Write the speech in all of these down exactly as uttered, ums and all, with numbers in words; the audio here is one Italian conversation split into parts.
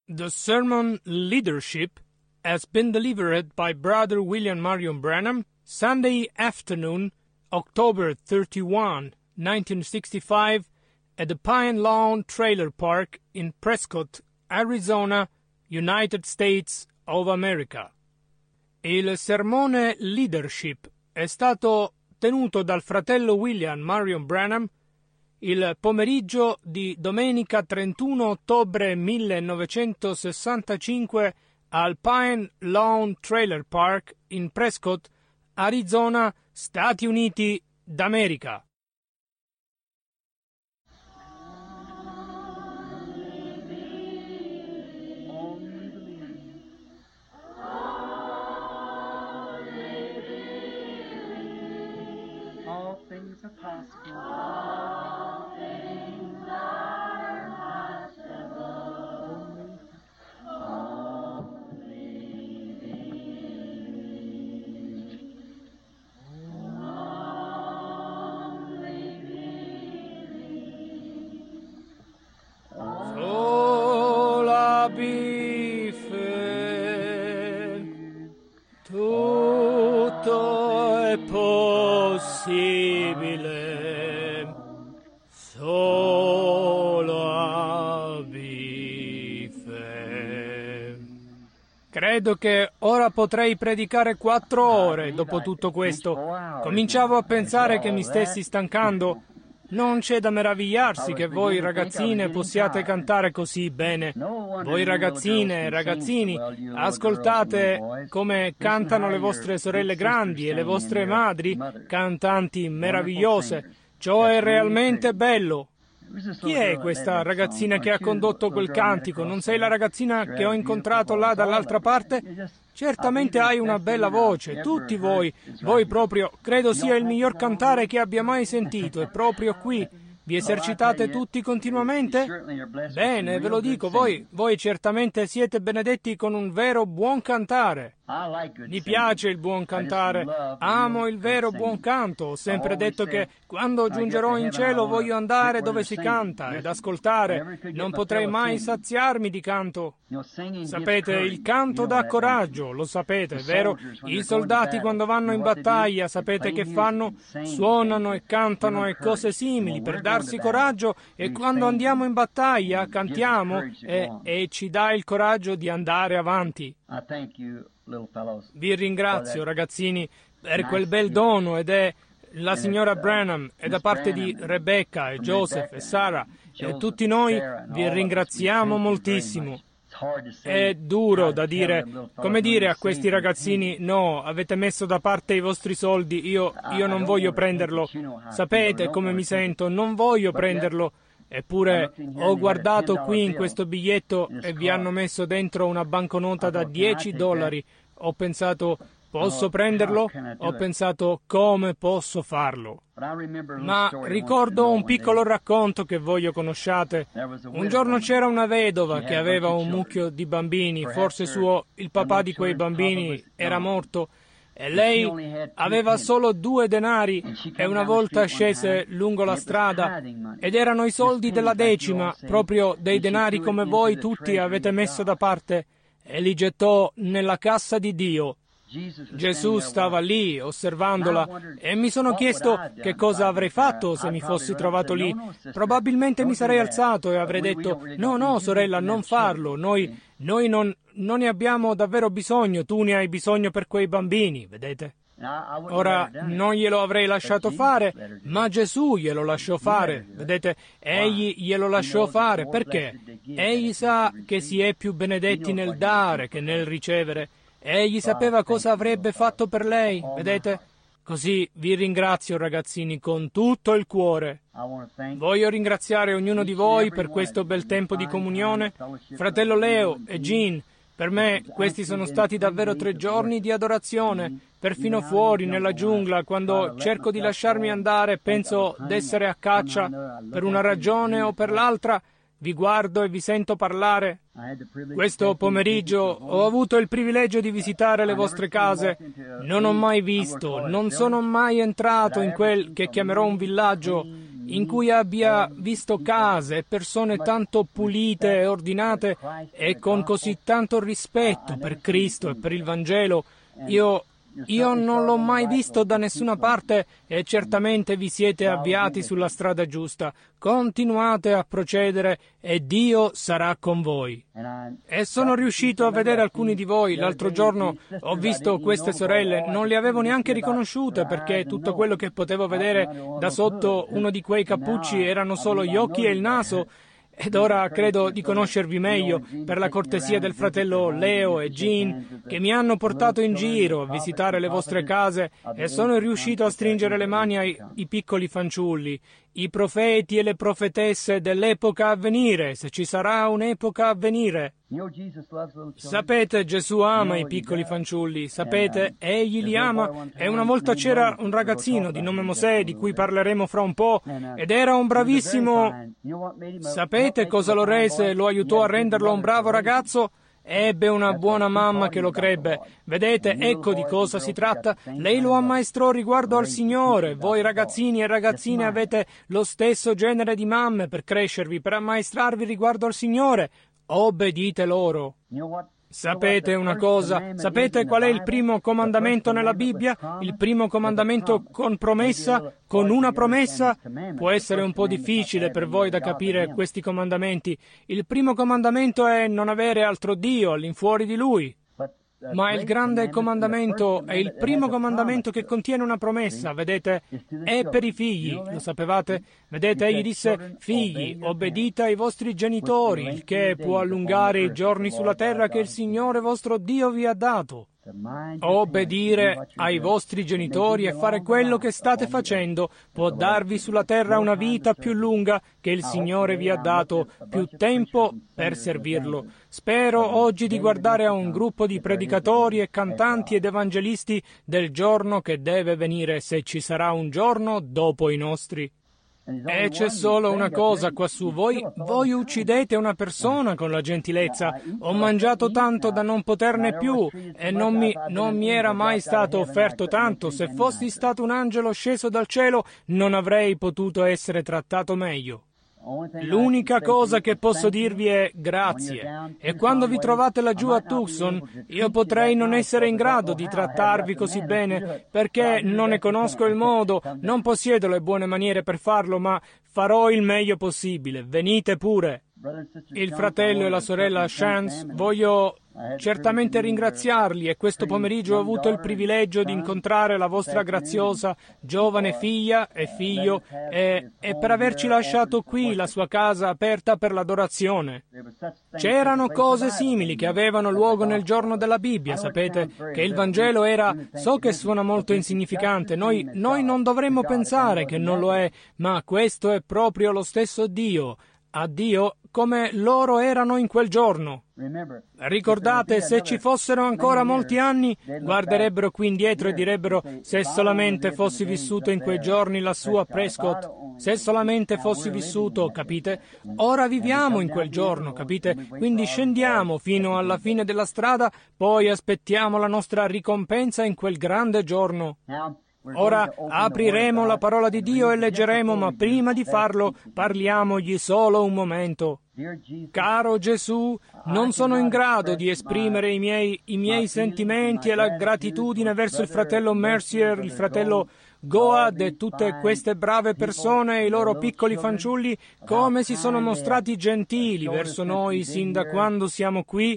The sermon Leadership has been delivered by Brother William Marion Branham Sunday afternoon, October thirty-first, nineteen sixty-five, at the Pine Lawn Trailer Park in Prescott, Arizona, United States of America. Il sermone Leadership è stato tenuto dal fratello William Marion Branham il pomeriggio di domenica trentuno ottobre millenovecentosessantacinque al Pine Lawn Trailer Park in Prescott, Arizona, Stati Uniti d'America. All things are possible. All things are possible. Only, only believe. Only believe. Sola bife, tutto è possibile, solo bife. Credo che ora potrei predicare quattro ore dopo tutto questo. Cominciavo a pensare che mi stessi stancando. Non c'è da meravigliarsi che voi ragazzine possiate cantare così bene. Voi ragazzine e ragazzini, ascoltate come cantano le vostre sorelle grandi e le vostre madri, cantanti meravigliose. Ciò è realmente bello. Chi è questa ragazzina che ha condotto quel cantico? Non sei la ragazzina che ho incontrato là dall'altra parte? Certamente hai una bella voce, tutti voi, voi proprio, credo sia il miglior cantare che abbia mai sentito, e proprio qui. Vi esercitate tutti continuamente? Bene, ve lo dico, voi, voi certamente siete benedetti con un vero buon cantare. Mi piace il buon cantare, amo il vero buon canto. Ho sempre detto che quando giungerò in cielo voglio andare dove si canta ed ascoltare. Non potrei mai saziarmi di canto. Sapete, il canto dà coraggio, lo sapete, vero? I soldati quando vanno in battaglia, sapete che fanno? Suonano e cantano e cose simili per darsi coraggio, e quando andiamo in battaglia cantiamo e, e ci dà il coraggio di andare avanti. Vi ringrazio, ragazzini, per quel bel dono, ed è la signora Branham, e da parte di Rebecca e Joseph e Sarah e tutti noi vi ringraziamo moltissimo. È duro da dire, come dire a questi ragazzini: no, avete messo da parte i vostri soldi, io, io non voglio prenderlo. Sapete come mi sento, non voglio prenderlo. Eppure ho guardato qui in questo biglietto e vi hanno messo dentro una banconota da dieci dollari. Ho pensato: posso prenderlo? Ho pensato: come posso farlo? Ma ricordo un piccolo racconto che voglio conosciate. Un giorno c'era una vedova che aveva un mucchio di bambini, forse suo, il papà di quei bambini era morto, e lei aveva solo due denari, e una volta scese lungo la strada, ed erano i soldi della decima, proprio dei denari come voi tutti avete messo da parte, e li gettò nella cassa di Dio. Gesù stava lì osservandola, e mi sono chiesto che cosa avrei fatto se mi fossi trovato lì. Probabilmente mi sarei alzato e avrei detto: no, no, sorella, non farlo, noi, noi non, non ne abbiamo davvero bisogno, tu ne hai bisogno per quei bambini, vedete? Ora, non glielo avrei lasciato fare, ma Gesù glielo lasciò fare, vedete? Egli glielo lasciò fare, perché? Egli sa che si è più benedetti nel dare che nel ricevere. Egli sapeva cosa avrebbe fatto per lei, vedete? Così vi ringrazio, ragazzini, con tutto il cuore. Voglio ringraziare ognuno di voi per questo bel tempo di comunione. Fratello Leo e Jean, per me questi sono stati davvero tre giorni di adorazione. Perfino fuori, nella giungla, quando cerco di lasciarmi andare, penso d'essere a caccia per una ragione o per l'altra, vi guardo e vi sento parlare. Questo pomeriggio ho avuto il privilegio di visitare le vostre case. Non ho mai visto, non sono mai entrato in quel che chiamerò un villaggio, in cui abbia visto case e persone tanto pulite e ordinate e con così tanto rispetto per Cristo e per il Vangelo. Io, io non l'ho mai visto da nessuna parte e certamente vi siete avviati sulla strada giusta. Continuate a procedere e Dio sarà con voi. E sono riuscito a vedere alcuni di voi. L'altro giorno ho visto queste sorelle, non le avevo neanche riconosciute perché tutto quello che potevo vedere da sotto uno di quei cappucci erano solo gli occhi e il naso. Ed ora credo di conoscervi meglio per la cortesia del fratello Leo e Jean, che mi hanno portato in giro a visitare le vostre case e sono riuscito a stringere le mani ai, ai piccoli fanciulli, i profeti e le profetesse dell'epoca a venire, se ci sarà un'epoca a venire. Sapete, Gesù ama i piccoli fanciulli, sapete, egli li ama. E una volta c'era un ragazzino di nome Mosè, di cui parleremo fra un po', ed era un bravissimo... Sapete cosa lo rese, lo aiutò a renderlo un bravo ragazzo? Ebbe una buona mamma che lo crebbe. Vedete, ecco di cosa si tratta. Lei lo ammaestrò riguardo al Signore. Voi ragazzini e ragazzine avete lo stesso genere di mamme per crescervi, per ammaestrarvi riguardo al Signore. Obbedite loro. Sapete una cosa? Sapete qual è il primo comandamento nella Bibbia? Il primo comandamento con promessa? Con una promessa? Può essere un po' difficile per voi da capire questi comandamenti. Il primo comandamento è non avere altro Dio all'infuori di Lui. Ma il grande comandamento è il primo comandamento che contiene una promessa, vedete? È per i figli, lo sapevate? Vedete, egli disse, figli, obbedite ai vostri genitori, il che può allungare i giorni sulla terra che il Signore vostro Dio vi ha dato. Obbedire ai vostri genitori e fare quello che state facendo può darvi sulla terra una vita più lunga che il Signore vi ha dato, più tempo per servirlo. Spero oggi di guardare a un gruppo di predicatori e cantanti ed evangelisti del giorno che deve venire, se ci sarà un giorno dopo i nostri. E c'è solo una cosa quassù, voi, voi uccidete una persona con la gentilezza. Ho mangiato tanto da non poterne più e non mi, non mi era mai stato offerto tanto. Se fossi stato un angelo sceso dal cielo non avrei potuto essere trattato meglio. L'unica cosa che posso dirvi è grazie. E quando vi trovate laggiù a Tucson, io potrei non essere in grado di trattarvi così bene, perché non ne conosco il modo, non possiedo le buone maniere per farlo, ma farò il meglio possibile. Venite pure. Il fratello e la sorella Chance, voglio certamente ringraziarli e questo pomeriggio ho avuto il privilegio di incontrare la vostra graziosa giovane figlia e figlio e, e per averci lasciato qui la sua casa aperta per l'adorazione. C'erano cose simili che avevano luogo nel giorno della Bibbia, sapete, che il Vangelo era, so che suona molto insignificante, noi, noi non dovremmo pensare che non lo è, ma questo è proprio lo stesso Dio, a Dio come loro erano in quel giorno. Ricordate, se ci fossero ancora molti anni, guarderebbero qui indietro e direbbero, se solamente fossi vissuto in quei giorni lassù a Prescott, se solamente fossi vissuto, capite? Ora viviamo in quel giorno, capite? Quindi scendiamo fino alla fine della strada, poi aspettiamo la nostra ricompensa in quel grande giorno. Ora apriremo la parola di Dio e leggeremo, ma prima di farlo parliamogli solo un momento. Caro Gesù, non sono in grado di esprimere i miei, i miei sentimenti e la gratitudine verso il fratello Mercier, il fratello Goad e tutte queste brave persone e i loro piccoli fanciulli, come si sono mostrati gentili verso noi sin da quando siamo qui.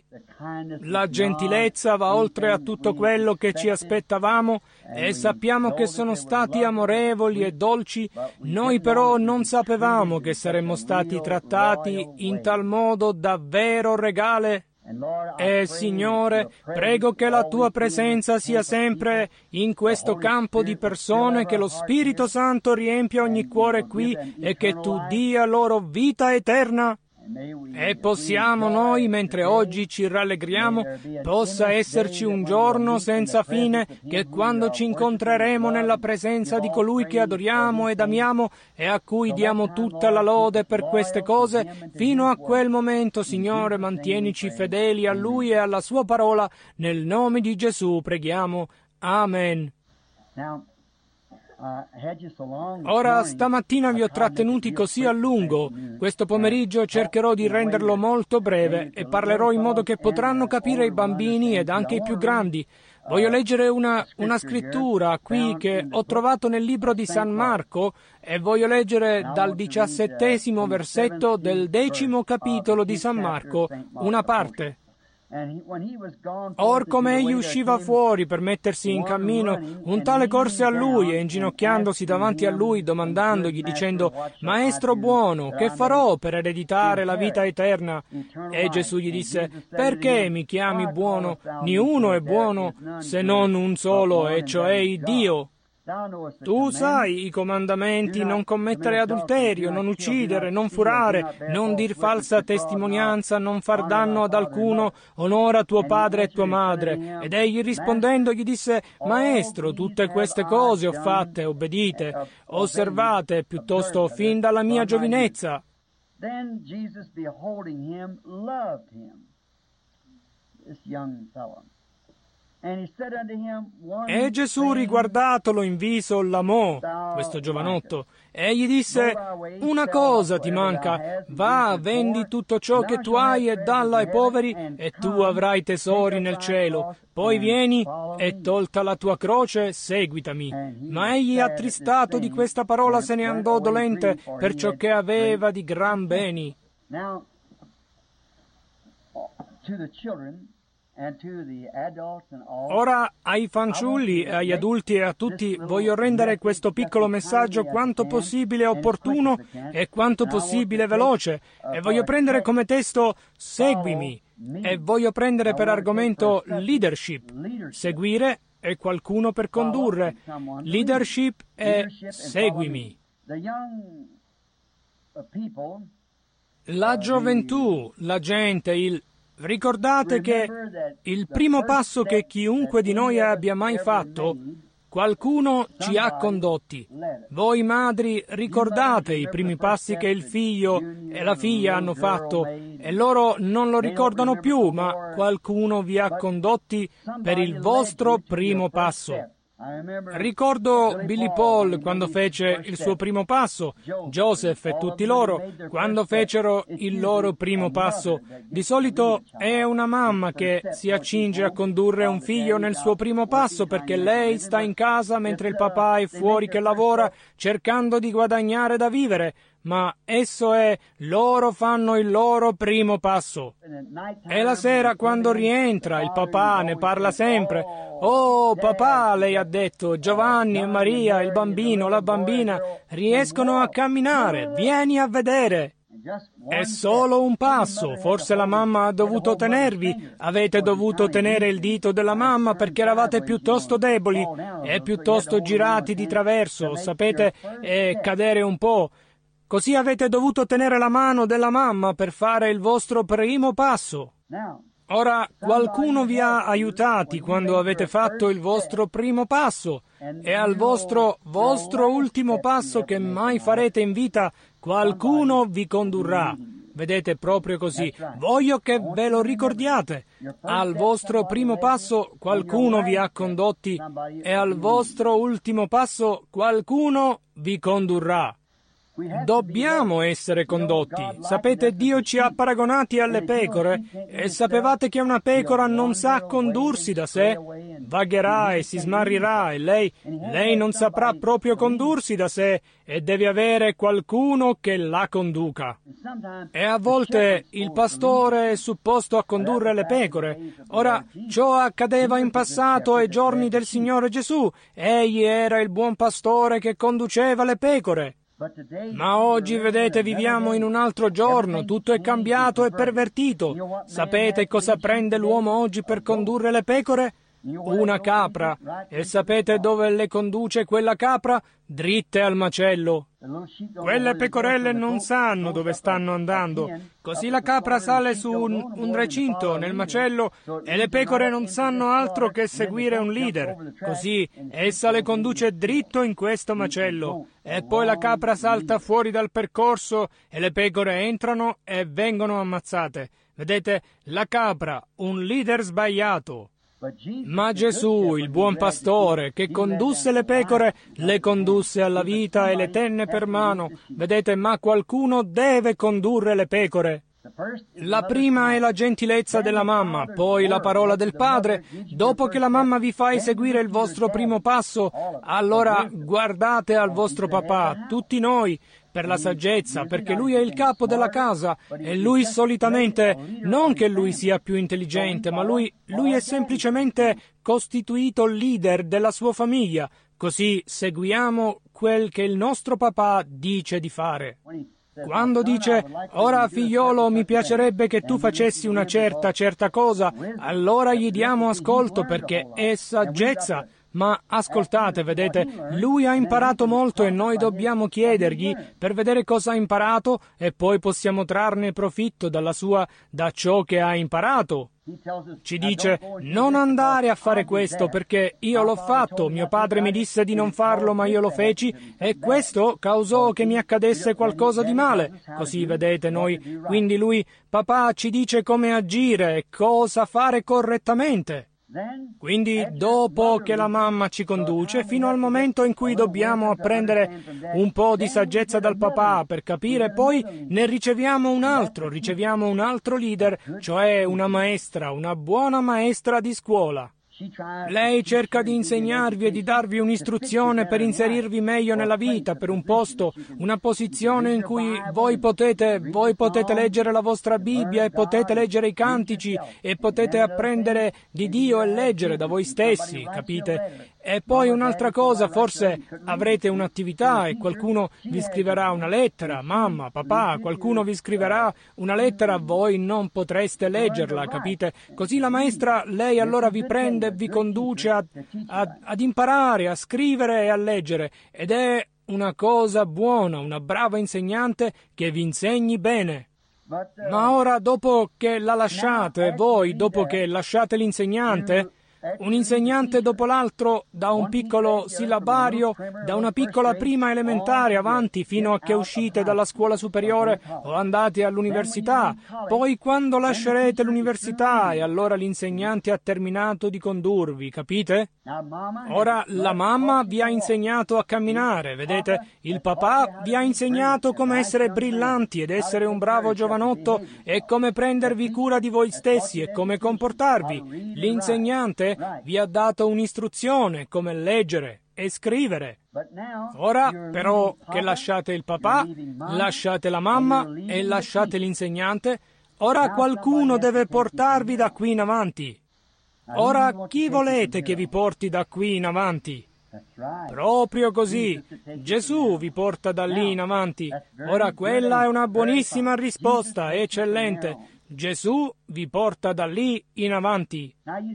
La gentilezza va oltre a tutto quello che ci aspettavamo e sappiamo che sono stati amorevoli e dolci. Noi però non sapevamo che saremmo stati trattati in tal modo davvero regale. E Signore, prego che la Tua presenza sia sempre in questo campo di persone, che lo Spirito Santo riempia ogni cuore qui e che Tu dia loro vita eterna. E possiamo noi, mentre oggi ci rallegriamo, possa esserci un giorno senza fine, che quando ci incontreremo nella presenza di colui che adoriamo ed amiamo e a cui diamo tutta la lode per queste cose, fino a quel momento, Signore, mantienici fedeli a Lui e alla Sua parola. Nel nome di Gesù preghiamo. Amen. Ora, stamattina vi ho trattenuti così a lungo. Questo pomeriggio cercherò di renderlo molto breve e parlerò in modo che potranno capire i bambini ed anche i più grandi. Voglio leggere una, una scrittura qui che ho trovato nel libro di San Marco e voglio leggere dal diciassettesimo versetto del decimo capitolo di San Marco, una parte. Or come egli usciva fuori per mettersi in cammino, un tale corse a lui e inginocchiandosi davanti a lui domandandogli dicendo: Maestro buono, che farò per ereditare la vita eterna? E Gesù gli disse: Perché mi chiami buono? Niuno è buono se non un solo, e cioè Dio. Tu sai i comandamenti: non commettere adulterio, non uccidere, non furare, non dir falsa testimonianza, non far danno ad alcuno, onora tuo padre e tua madre. Ed egli rispondendo gli disse: Maestro, tutte queste cose ho fatte, obbedite, osservate piuttosto fin dalla mia giovinezza. Then Jesus, beholding him, loved him, this young fellow. E Gesù, riguardatolo in viso, l'amò, questo giovanotto, e gli disse: Una cosa ti manca, va, vendi tutto ciò che tu hai e dalla ai poveri, e tu avrai tesori nel cielo. Poi vieni e, tolta la tua croce, seguitami. Ma egli, attristato di questa parola, se ne andò dolente, perciò che aveva di gran beni. Ora ai fanciulli, agli adulti e a tutti voglio rendere questo piccolo messaggio quanto possibile opportuno e quanto possibile veloce, e voglio prendere come testo seguimi, e voglio prendere per argomento leadership. Seguire è qualcuno per condurre, leadership è seguimi. La gioventù, la gente, il Ricordate che il primo passo che chiunque di noi abbia mai fatto, qualcuno ci ha condotti. Voi madri ricordate i primi passi che il figlio e la figlia hanno fatto, e loro non lo ricordano più, ma qualcuno vi ha condotti per il vostro primo passo. Ricordo Billy Paul quando fece il suo primo passo, Joseph e tutti loro quando fecero il loro primo passo. Di solito è una mamma che si accinge a condurre un figlio nel suo primo passo perché lei sta in casa mentre il papà è fuori che lavora cercando di guadagnare da vivere, ma esso è loro fanno il loro primo passo. E la sera quando rientra il papà ne parla sempre. Oh papà, lei ha detto, Giovanni e Maria, il bambino, la bambina riescono a camminare, vieni a vedere. È solo un passo, forse la mamma ha dovuto tenervi, avete dovuto tenere il dito della mamma perché eravate piuttosto deboli e piuttosto girati di traverso, sapete, e cadere un po'. Così avete dovuto tenere la mano della mamma per fare il vostro primo passo. Ora, qualcuno vi ha aiutati quando avete fatto il vostro primo passo, e al vostro, vostro ultimo passo che mai farete in vita, qualcuno vi condurrà. Vedete, proprio così. Voglio che ve lo ricordiate. Al vostro primo passo qualcuno vi ha condotti, e al vostro ultimo passo qualcuno vi condurrà. Dobbiamo essere condotti. Sapete, Dio ci ha paragonati alle pecore, e sapevate che una pecora non sa condursi da sé? Vagherà e si smarrirà, e lei, lei non saprà proprio condursi da sé, e deve avere qualcuno che la conduca. E a volte il pastore è supposto a condurre le pecore. Ora, ciò accadeva in passato ai giorni del Signore Gesù. Egli era il buon pastore che conduceva le pecore. Ma oggi, vedete, viviamo in un altro giorno, tutto è cambiato e pervertito. Sapete cosa prende l'uomo oggi per condurre le pecore? Una capra. E sapete dove le conduce quella capra? Dritte al macello. Quelle pecorelle non sanno dove stanno andando. Così la capra sale su un, un recinto nel macello e le pecore non sanno altro che seguire un leader. Così essa le conduce dritto in questo macello. E poi la capra salta fuori dal percorso e le pecore entrano e vengono ammazzate. Vedete, la capra, un leader sbagliato. Ma Gesù, il buon pastore, che condusse le pecore, le condusse alla vita e le tenne per mano. Vedete, ma qualcuno deve condurre le pecore. La prima è la gentilezza della mamma, poi la parola del padre. Dopo che la mamma vi fa eseguire il vostro primo passo, allora guardate al vostro papà, tutti noi, per la saggezza, perché lui è il capo della casa e lui solitamente, non che lui sia più intelligente, ma lui, lui è semplicemente costituito leader della sua famiglia. Così seguiamo quel che il nostro papà dice di fare. Quando dice, ora figliolo mi piacerebbe che tu facessi una certa, certa cosa, allora gli diamo ascolto perché è saggezza. Ma ascoltate, vedete, lui ha imparato molto e noi dobbiamo chiedergli per vedere cosa ha imparato e poi possiamo trarne profitto dalla sua, da ciò che ha imparato. Ci dice, non andare a fare questo perché io l'ho fatto, mio padre mi disse di non farlo ma io lo feci e questo causò che mi accadesse qualcosa di male. Così vedete noi, quindi lui, papà, ci dice come agire e cosa fare correttamente. Quindi dopo che la mamma ci conduce, fino al momento in cui dobbiamo apprendere un po' di saggezza dal papà per capire, poi ne riceviamo un altro, riceviamo un altro leader, cioè una maestra, una buona maestra di scuola. Lei cerca di insegnarvi e di darvi un'istruzione per inserirvi meglio nella vita, per un posto, una posizione in cui voi potete, voi potete leggere la vostra Bibbia e potete leggere i cantici e potete apprendere di Dio e leggere da voi stessi, capite? E poi un'altra cosa, forse avrete un'attività e qualcuno vi scriverà una lettera, mamma, papà, qualcuno vi scriverà una lettera, voi non potreste leggerla, capite? Così la maestra, lei allora vi prende e vi conduce a, a, ad imparare, a scrivere e a leggere, ed è una cosa buona, una brava insegnante che vi insegni bene. Ma ora, dopo che la lasciate, voi, dopo che lasciate l'insegnante, un insegnante dopo l'altro, da un piccolo sillabario, da una piccola prima elementare avanti fino a che uscite dalla scuola superiore o andate all'università. Poi quando lascerete l'università e allora l'insegnante ha terminato di condurvi, capite? Ora la mamma vi ha insegnato a camminare, vedete? Il papà vi ha insegnato come essere brillanti ed essere un bravo giovanotto e come prendervi cura di voi stessi e come comportarvi. L'insegnante vi ha dato un'istruzione come leggere e scrivere. Ora, però, che lasciate il papà, lasciate la mamma e lasciate l'insegnante, ora qualcuno deve portarvi da qui in avanti. Ora, chi volete che vi porti da qui in avanti? Proprio così. Gesù vi porta da lì in avanti. Ora, quella è una buonissima risposta, eccellente. Gesù vi porta da lì in avanti.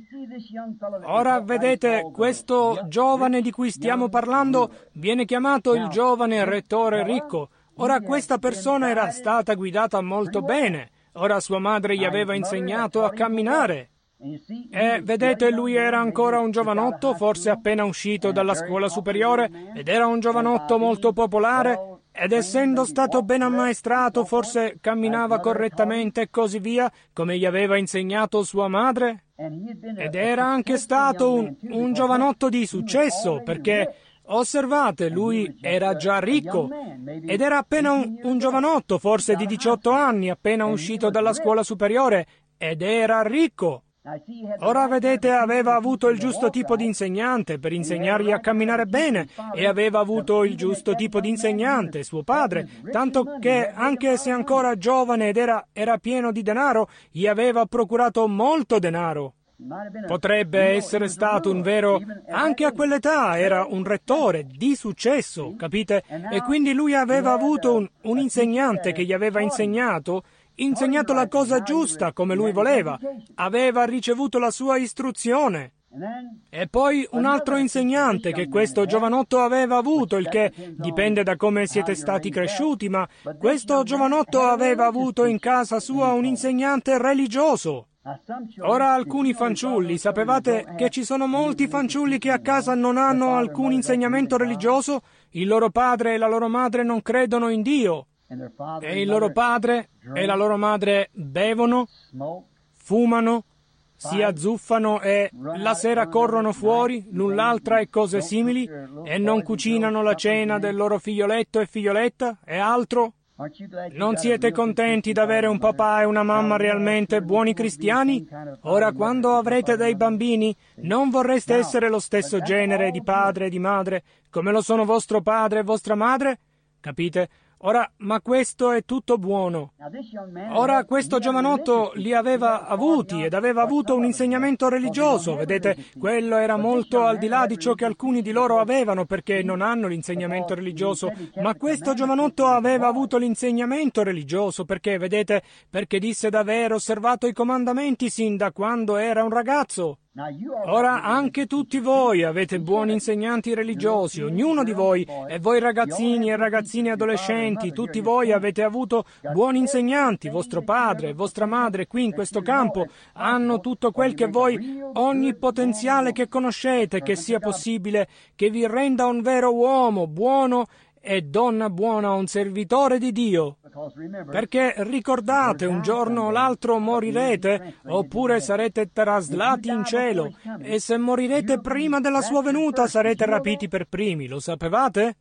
Ora vedete, questo giovane di cui stiamo parlando viene chiamato il giovane rettore ricco. Ora questa persona era stata guidata molto bene. Ora sua madre gli aveva insegnato a camminare. E vedete, lui era ancora un giovanotto, forse appena uscito dalla scuola superiore, ed era un giovanotto molto popolare, ed essendo stato ben ammaestrato forse camminava correttamente e così via, come gli aveva insegnato sua madre. Ed era anche stato un, un giovanotto di successo, perché, osservate, lui era già ricco, ed era appena un, un giovanotto, forse di diciotto anni, appena uscito dalla scuola superiore, ed era ricco. Ora vedete, aveva avuto il giusto tipo di insegnante per insegnargli a camminare bene e aveva avuto il giusto tipo di insegnante, suo padre, tanto che anche se ancora giovane ed era, era pieno di denaro, gli aveva procurato molto denaro. Potrebbe essere stato un vero, anche a quell'età era un rettore di successo, capite? E quindi lui aveva avuto un, un insegnante che gli aveva insegnato insegnato la cosa giusta come lui voleva, aveva ricevuto la sua istruzione. E poi un altro insegnante che questo giovanotto aveva avuto, il che dipende da come siete stati cresciuti, ma questo giovanotto aveva avuto in casa sua un insegnante religioso. Ora alcuni fanciulli, sapevate che ci sono molti fanciulli che a casa non hanno alcun insegnamento religioso? Il loro padre e la loro madre non credono in Dio. E il loro padre e la loro madre bevono, fumano, si azzuffano e la sera corrono fuori l'un l'altra e cose simili, e non cucinano la cena del loro figlioletto e figlioletta e altro? Non siete contenti d'avere un papà e una mamma realmente buoni cristiani? Ora, quando avrete dei bambini, non vorreste essere lo stesso genere di padre e di madre, come lo sono vostro padre e vostra madre? Capite? Ora, ma questo è tutto buono. Ora, questo giovanotto li aveva avuti ed aveva avuto un insegnamento religioso. Vedete, quello era molto al di là di ciò che alcuni di loro avevano, perché non hanno l'insegnamento religioso. Ma questo giovanotto aveva avuto l'insegnamento religioso, perché, vedete, perché disse d'aver osservato i comandamenti sin da quando era un ragazzo. Ora anche tutti voi avete buoni insegnanti religiosi, ognuno di voi, e voi ragazzini e ragazzine adolescenti, tutti voi avete avuto buoni insegnanti, vostro padre e vostra madre qui in questo campo hanno tutto quel che voi, ogni potenziale che conoscete, che sia possibile, che vi renda un vero uomo buono e donna buona, un servitore di Dio. Perché ricordate, un giorno o l'altro morirete, oppure sarete traslati in cielo, e se morirete prima della sua venuta sarete rapiti per primi, lo sapevate?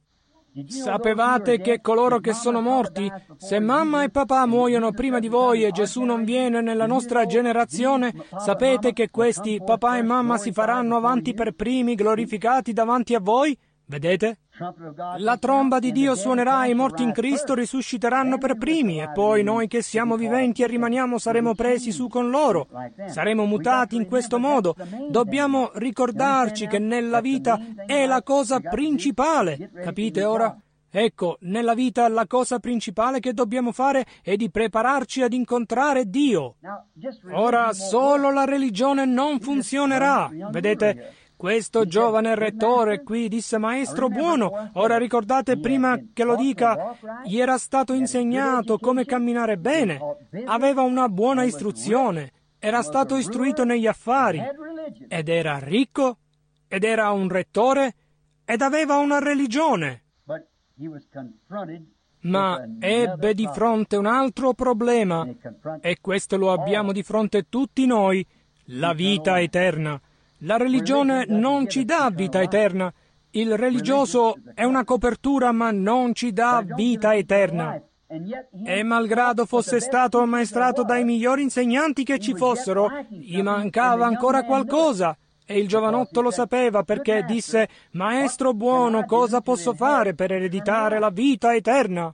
Sapevate che coloro che sono morti, se mamma e papà muoiono prima di voi e Gesù non viene nella nostra generazione, sapete che questi papà e mamma si faranno avanti per primi, glorificati davanti a voi? Vedete? La tromba di Dio suonerà e i morti in Cristo risusciteranno per primi, e poi noi che siamo viventi e rimaniamo saremo presi su con loro. Saremo mutati in questo modo. Dobbiamo ricordarci che nella vita è la cosa principale. Capite ora? Ecco, nella vita la cosa principale che dobbiamo fare è di prepararci ad incontrare Dio. Ora, solo la religione non funzionerà. Vedete? Questo giovane rettore qui disse: maestro buono. Ora ricordate, prima che lo dica, gli era stato insegnato come camminare bene, aveva una buona istruzione, era stato istruito negli affari, ed era ricco, ed era un rettore, ed aveva una religione. Ma ebbe di fronte un altro problema, e questo lo abbiamo di fronte tutti noi: la vita eterna. La religione non ci dà vita eterna. Il religioso è una copertura, ma non ci dà vita eterna. E malgrado fosse stato ammaestrato dai migliori insegnanti che ci fossero, gli mancava ancora qualcosa. E il giovanotto lo sapeva, perché disse: maestro buono, cosa posso fare per ereditare la vita eterna?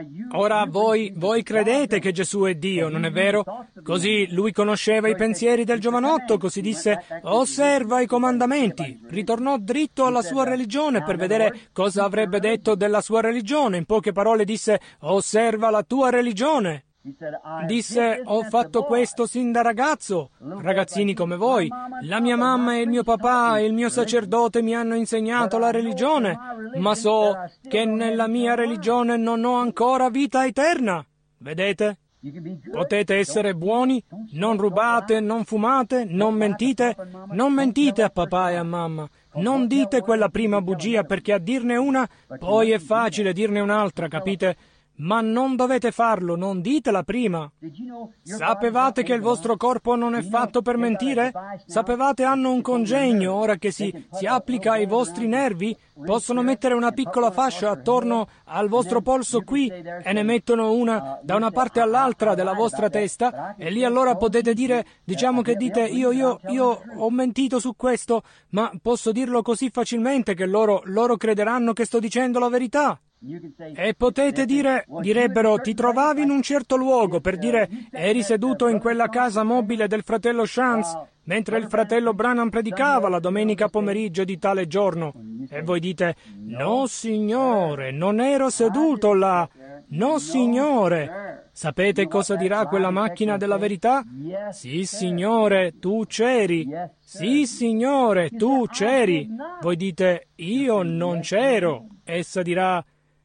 Ora voi, voi credete che Gesù è Dio, non è vero? Così lui conosceva i pensieri del giovanotto, così disse: osserva i comandamenti. Ritornò dritto alla sua religione per vedere cosa avrebbe detto della sua religione. In poche parole disse: osserva la tua religione. Disse: ho fatto questo sin da ragazzo. Ragazzini come voi, la mia mamma e il mio papà e il mio sacerdote mi hanno insegnato la religione, ma so che nella mia religione non ho ancora vita eterna. Vedete? Potete essere buoni, non rubate, non fumate, non mentite, non mentite a papà e a mamma. Non dite quella prima bugia, perché a dirne una poi è facile dirne un'altra, capite? Ma non dovete farlo, non ditela prima. Sapevate che il vostro corpo non è fatto per mentire? Sapevate hanno un congegno, ora che si, si applica ai vostri nervi? Possono mettere una piccola fascia attorno al vostro polso qui e ne mettono una da una parte all'altra della vostra testa, e lì allora potete dire, diciamo che dite, io, io, io ho mentito su questo, ma posso dirlo così facilmente che loro, loro crederanno che sto dicendo la verità. E potete dire, direbbero, ti trovavi in un certo luogo, per dire, eri seduto in quella casa mobile del fratello Shantz, mentre il fratello Branham predicava la domenica pomeriggio di tale giorno. E voi dite, no signore, non ero seduto là, no signore. Sapete cosa dirà quella macchina della verità? Sì signore, tu c'eri. Sì signore, tu c'eri. Voi dite, io non c'ero. Essa dirà,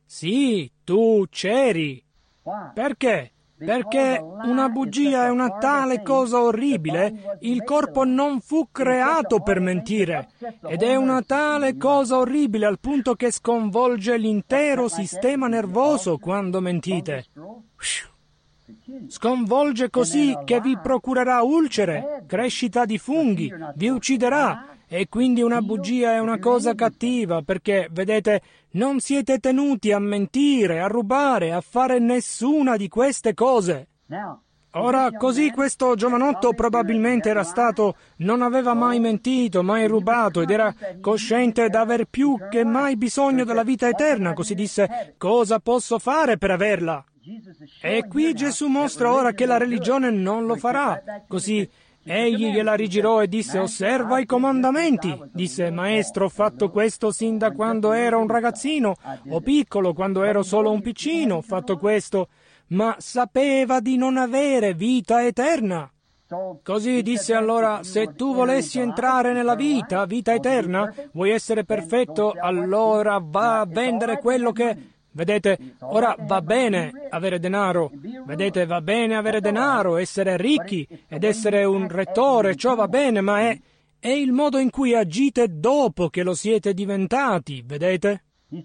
sì, tu c'eri. Perché? Perché una bugia è una tale cosa orribile, il corpo non fu creato per mentire, ed è una tale cosa orribile al punto che sconvolge l'intero sistema nervoso quando mentite. Sconvolge così che vi procurerà ulcere, crescita di funghi, vi ucciderà. E quindi una bugia è una cosa cattiva, perché, vedete, non siete tenuti a mentire, a rubare, a fare nessuna di queste cose. Ora, così questo giovanotto probabilmente era stato, non aveva mai mentito, mai rubato, ed era cosciente d'aver più che mai bisogno della vita eterna, così disse: cosa posso fare per averla? E qui Gesù mostra ora che la religione non lo farà. Così egli gliela rigirò e disse: osserva i comandamenti. Disse: maestro, ho fatto questo sin da quando ero un ragazzino, o piccolo, quando ero solo un piccino, ho fatto questo. Ma sapeva di non avere vita eterna. Così disse allora: se tu volessi entrare nella vita, vita eterna, vuoi essere perfetto, allora va a vendere quello che... Vedete, ora va bene avere denaro, vedete, va bene avere denaro, essere ricchi ed essere un rettore, ciò va bene, ma è, è il modo in cui agite dopo che lo siete diventati, vedete?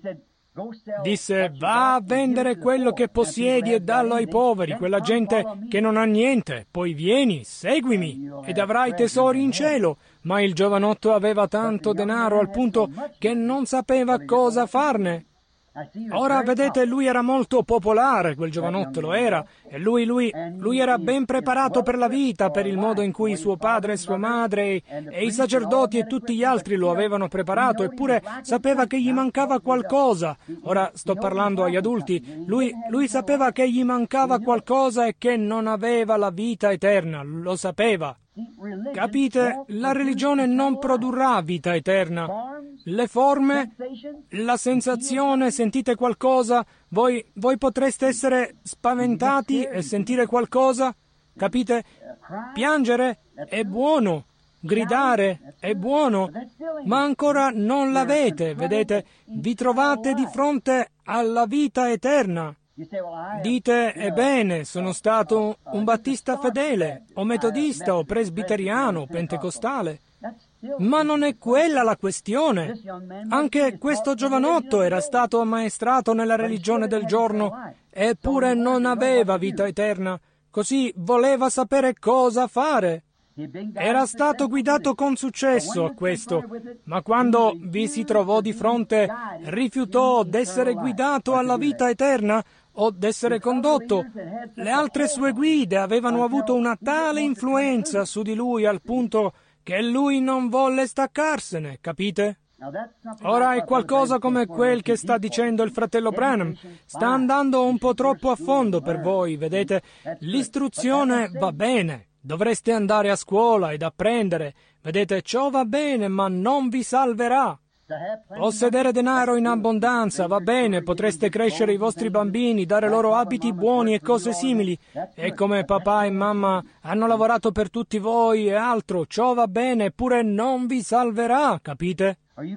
Disse: va a vendere quello che possiedi e dallo ai poveri, quella gente che non ha niente, poi vieni, seguimi, ed avrai tesori in cielo. Ma il giovanotto aveva tanto denaro al punto che non sapeva cosa farne. Ora, vedete, lui era molto popolare, quel giovanotto lo era, e lui, lui, lui era ben preparato per la vita, per il modo in cui suo padre e sua madre e, e i sacerdoti e tutti gli altri lo avevano preparato, eppure sapeva che gli mancava qualcosa. Ora sto parlando agli adulti. Lui, lui sapeva che gli mancava qualcosa e che non aveva la vita eterna, lo sapeva. Capite? La religione non produrrà vita eterna. Le forme, la sensazione, sentite qualcosa, voi, voi potreste essere spaventati e sentire qualcosa, capite? Piangere è buono, gridare è buono, ma ancora non l'avete, vedete? Vi trovate di fronte alla vita eterna. Dite: ebbene, sono stato un battista fedele, o metodista, o presbiteriano, o pentecostale. Ma non è quella la questione. Anche questo giovanotto era stato ammaestrato nella religione del giorno, eppure non aveva vita eterna. Così voleva sapere cosa fare. Era stato guidato con successo a questo, ma quando vi si trovò di fronte, rifiutò d'essere guidato alla vita eterna o d'essere condotto. Le altre sue guide avevano avuto una tale influenza su di lui al punto che lui non volle staccarsene, capite? Ora è qualcosa come quel che sta dicendo il fratello Branham. Sta andando un po' troppo a fondo per voi, vedete? L'istruzione va bene, dovreste andare a scuola ed apprendere. Vedete, ciò va bene, ma non vi salverà. Possedere denaro in abbondanza, va bene, potreste crescere i vostri bambini, dare loro abiti buoni e cose simili. E come papà e mamma hanno lavorato per tutti voi e altro, ciò va bene, eppure non vi salverà, capite?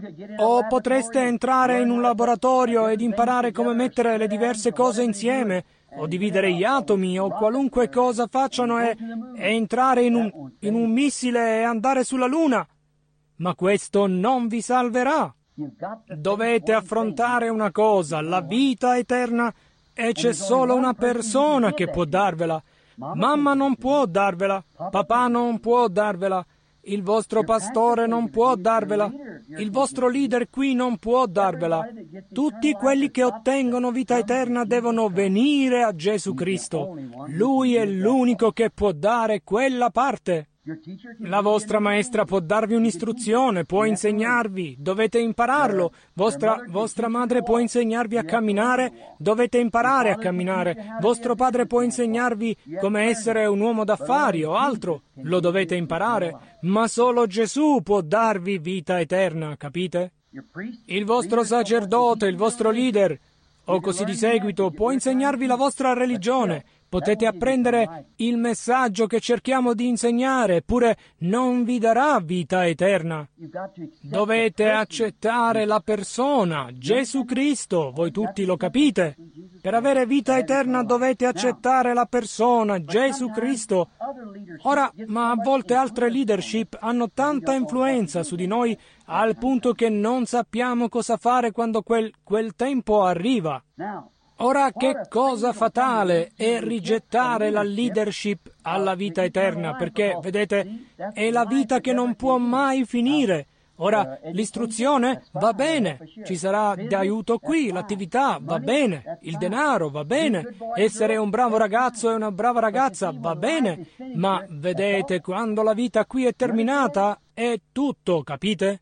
O potreste entrare in un laboratorio ed imparare come mettere le diverse cose insieme, o dividere gli atomi, o qualunque cosa facciano, e, e entrare in un, in un missile e andare sulla Luna. Ma questo non vi salverà. Dovete affrontare una cosa, la vita eterna, e c'è solo una persona che può darvela. Mamma non può darvela, papà non può darvela, il vostro pastore non può darvela, il vostro leader qui non può darvela. Tutti quelli che ottengono vita eterna devono venire a Gesù Cristo. Lui è l'unico che può dare quella parte. La vostra maestra può darvi un'istruzione, può insegnarvi, dovete impararlo. Vostra, vostra madre può insegnarvi a camminare, dovete imparare a camminare. Vostro padre può insegnarvi come essere un uomo d'affari o altro, lo dovete imparare. Ma solo Gesù può darvi vita eterna, capite? Il vostro sacerdote, il vostro leader, o così di seguito, può insegnarvi la vostra religione. Potete apprendere il messaggio che cerchiamo di insegnare, eppure non vi darà vita eterna. Dovete accettare la persona, Gesù Cristo, voi tutti lo capite. Per avere vita eterna dovete accettare la persona, Gesù Cristo. Ora, ma a volte altre leadership hanno tanta influenza su di noi al punto che non sappiamo cosa fare quando quel, quel tempo arriva. Ora, che cosa fatale è rigettare la leadership alla vita eterna, perché, vedete, è la vita che non può mai finire. Ora, l'istruzione va bene, ci sarà d'aiuto qui, l'attività va bene, il denaro va bene, essere un bravo ragazzo e una brava ragazza va bene, ma vedete, quando la vita qui è terminata, è tutto, capite?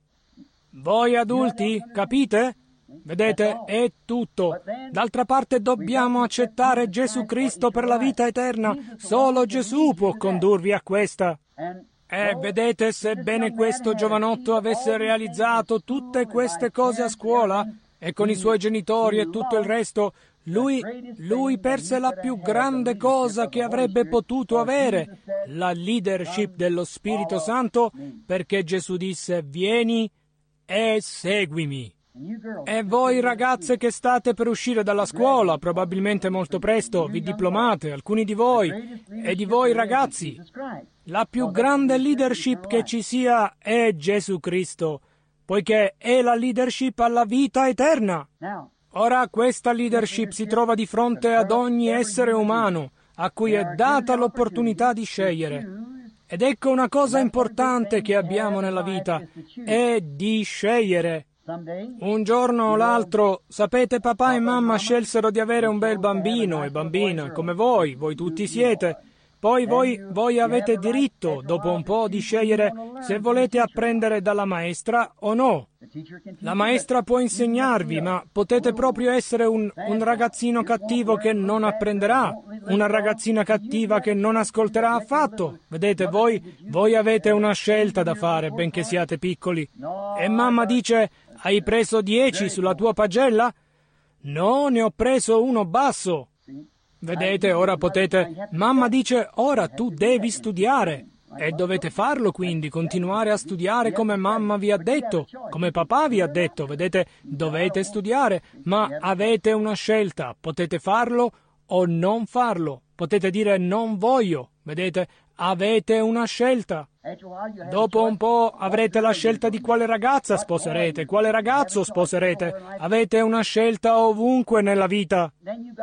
Voi adulti, capite? Vedete, è tutto. D'altra parte dobbiamo accettare Gesù Cristo per la vita eterna. Solo Gesù può condurvi a questa. E vedete, sebbene questo giovanotto avesse realizzato tutte queste cose a scuola e con i suoi genitori e tutto il resto, lui, lui perse la più grande cosa che avrebbe potuto avere, la leadership dello Spirito Santo, perché Gesù disse: vieni e seguimi. E voi ragazze che state per uscire dalla scuola, probabilmente molto presto, vi diplomate, alcuni di voi, e di voi ragazzi, la più grande leadership che ci sia è Gesù Cristo, poiché è la leadership alla vita eterna. Ora questa leadership si trova di fronte ad ogni essere umano, a cui è data l'opportunità di scegliere. Ed ecco una cosa importante che abbiamo nella vita, è di scegliere. Un giorno o l'altro, sapete, papà e mamma scelsero di avere un bel bambino e bambina, come voi, voi tutti siete. Poi voi, voi avete diritto, dopo un po', di scegliere se volete apprendere dalla maestra o no. La maestra può insegnarvi, ma potete proprio essere un, un ragazzino cattivo che non apprenderà, una ragazzina cattiva che non ascolterà affatto. Vedete, voi, voi avete una scelta da fare, benché siate piccoli. E mamma dice: hai preso dieci sulla tua pagella? No, ne ho preso uno basso. Vedete, ora potete... Mamma dice: ora tu devi studiare. E dovete farlo quindi, continuare a studiare come mamma vi ha detto, come papà vi ha detto. Vedete, dovete studiare, ma avete una scelta. Potete farlo o non farlo. Potete dire: non voglio. Vedete, avete una scelta. Dopo un po' avrete la scelta di quale ragazza sposerete, quale ragazzo sposerete. Avete una scelta ovunque nella vita.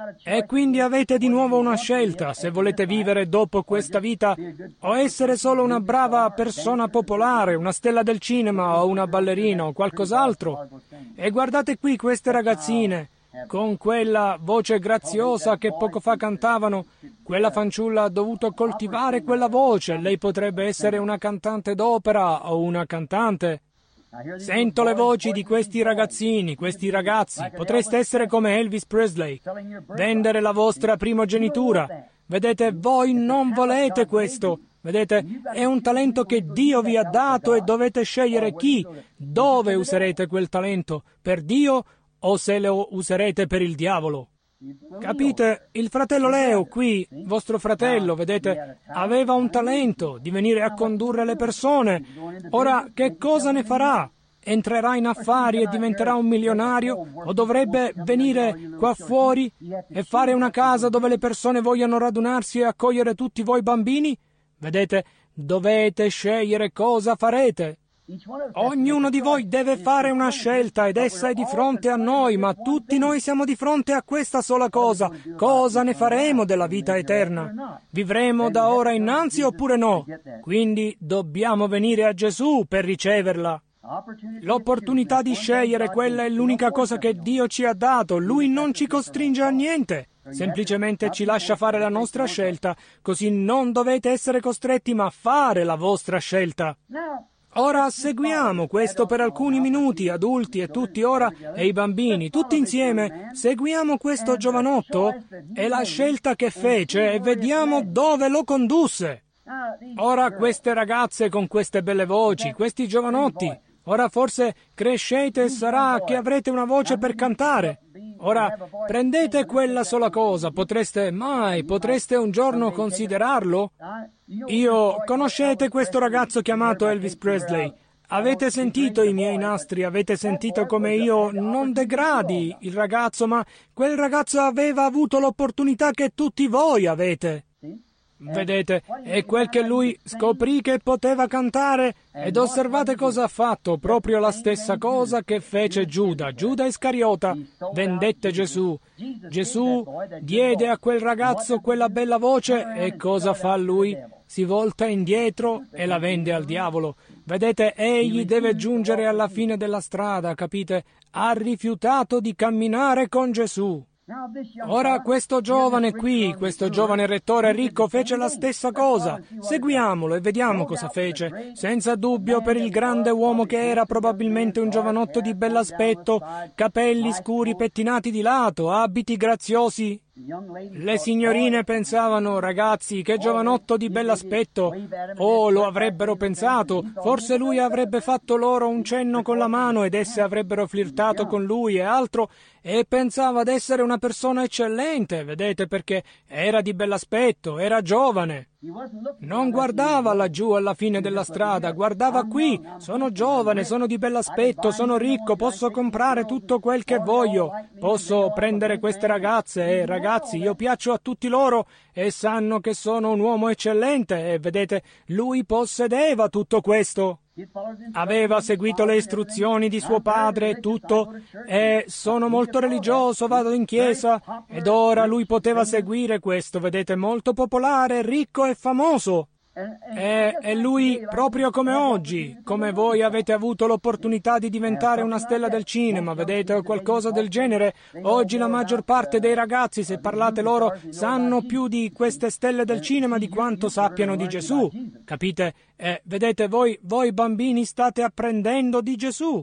E quindi avete di nuovo una scelta, se volete vivere dopo questa vita o essere solo una brava persona popolare, una stella del cinema o una ballerina o qualcos'altro. E guardate qui queste ragazzine, con quella voce graziosa che poco fa cantavano. Quella fanciulla ha dovuto coltivare quella voce. Lei potrebbe essere una cantante d'opera o una cantante. Sento le voci di questi ragazzini, questi ragazzi. Potreste essere come Elvis Presley, vendere la vostra primogenitura. Vedete, voi non volete questo. Vedete, è un talento che Dio vi ha dato e dovete scegliere chi, dove userete quel talento, per Dio o se lo userete per il diavolo. Capite? Il fratello Leo qui, vostro fratello, vedete, aveva un talento di venire a condurre le persone. Ora, che cosa ne farà? Entrerà in affari e diventerà un milionario? O dovrebbe venire qua fuori e fare una casa dove le persone vogliano radunarsi e accogliere tutti voi bambini? Vedete, dovete scegliere cosa farete. Ognuno di voi deve fare una scelta ed essa è di fronte a noi, ma tutti noi siamo di fronte a questa sola cosa. Cosa ne faremo della vita eterna? Vivremo da ora innanzi oppure no? Quindi dobbiamo venire a Gesù per riceverla. L'opportunità di scegliere, quella è l'unica cosa che Dio ci ha dato. Lui non ci costringe a niente. Semplicemente ci lascia fare la nostra scelta, così non dovete essere costretti, ma fare la vostra scelta. Ora seguiamo questo per alcuni minuti, adulti e tutti ora, e i bambini, tutti insieme, seguiamo questo giovanotto e la scelta che fece e vediamo dove lo condusse. Ora queste ragazze con queste belle voci, questi giovanotti, ora forse crescete e sarà che avrete una voce per cantare. Ora prendete quella sola cosa, potreste mai, potreste un giorno considerarlo? Io, conoscete questo ragazzo chiamato Elvis Presley? Avete sentito i miei nastri, avete sentito come io non degradi il ragazzo, ma quel ragazzo aveva avuto l'opportunità che tutti voi avete. Vedete, è quel che lui scoprì che poteva cantare, ed osservate cosa ha fatto, proprio la stessa cosa che fece Giuda. Giuda Iscariota vendette Gesù. Gesù diede a quel ragazzo quella bella voce, e cosa fa lui? Si volta indietro e la vende al diavolo. Vedete, egli deve giungere alla fine della strada, capite? Ha rifiutato di camminare con Gesù. Ora questo giovane qui, questo giovane rettore ricco fece la stessa cosa. Seguiamolo e vediamo cosa fece. Senza dubbio, per il grande uomo che era, probabilmente un giovanotto di bell'aspetto, capelli scuri pettinati di lato, abiti graziosi. Le signorine pensavano, ragazzi, che giovanotto di bell'aspetto. Oh, lo avrebbero pensato. Forse lui avrebbe fatto loro un cenno con la mano ed esse avrebbero flirtato con lui e altro, e pensava d'essere una persona eccellente, vedete, perché era di bell'aspetto, era giovane. Non guardava laggiù alla fine della strada, guardava qui. Sono giovane, sono di bell'aspetto, sono ricco, posso comprare tutto quel che voglio. Posso prendere queste ragazze e ragazzi, io piaccio a tutti loro e sanno che sono un uomo eccellente e vedete, lui possedeva tutto questo. Aveva seguito le istruzioni di suo padre e tutto, e sono molto religioso, vado in chiesa, ed ora lui poteva seguire questo, vedete, molto popolare, ricco e famoso. E, e lui, proprio come oggi, come voi avete avuto l'opportunità di diventare una stella del cinema, vedete, o qualcosa del genere, oggi la maggior parte dei ragazzi, se parlate loro, sanno più di queste stelle del cinema di quanto sappiano di Gesù, capite? E vedete, voi, voi bambini state apprendendo di Gesù,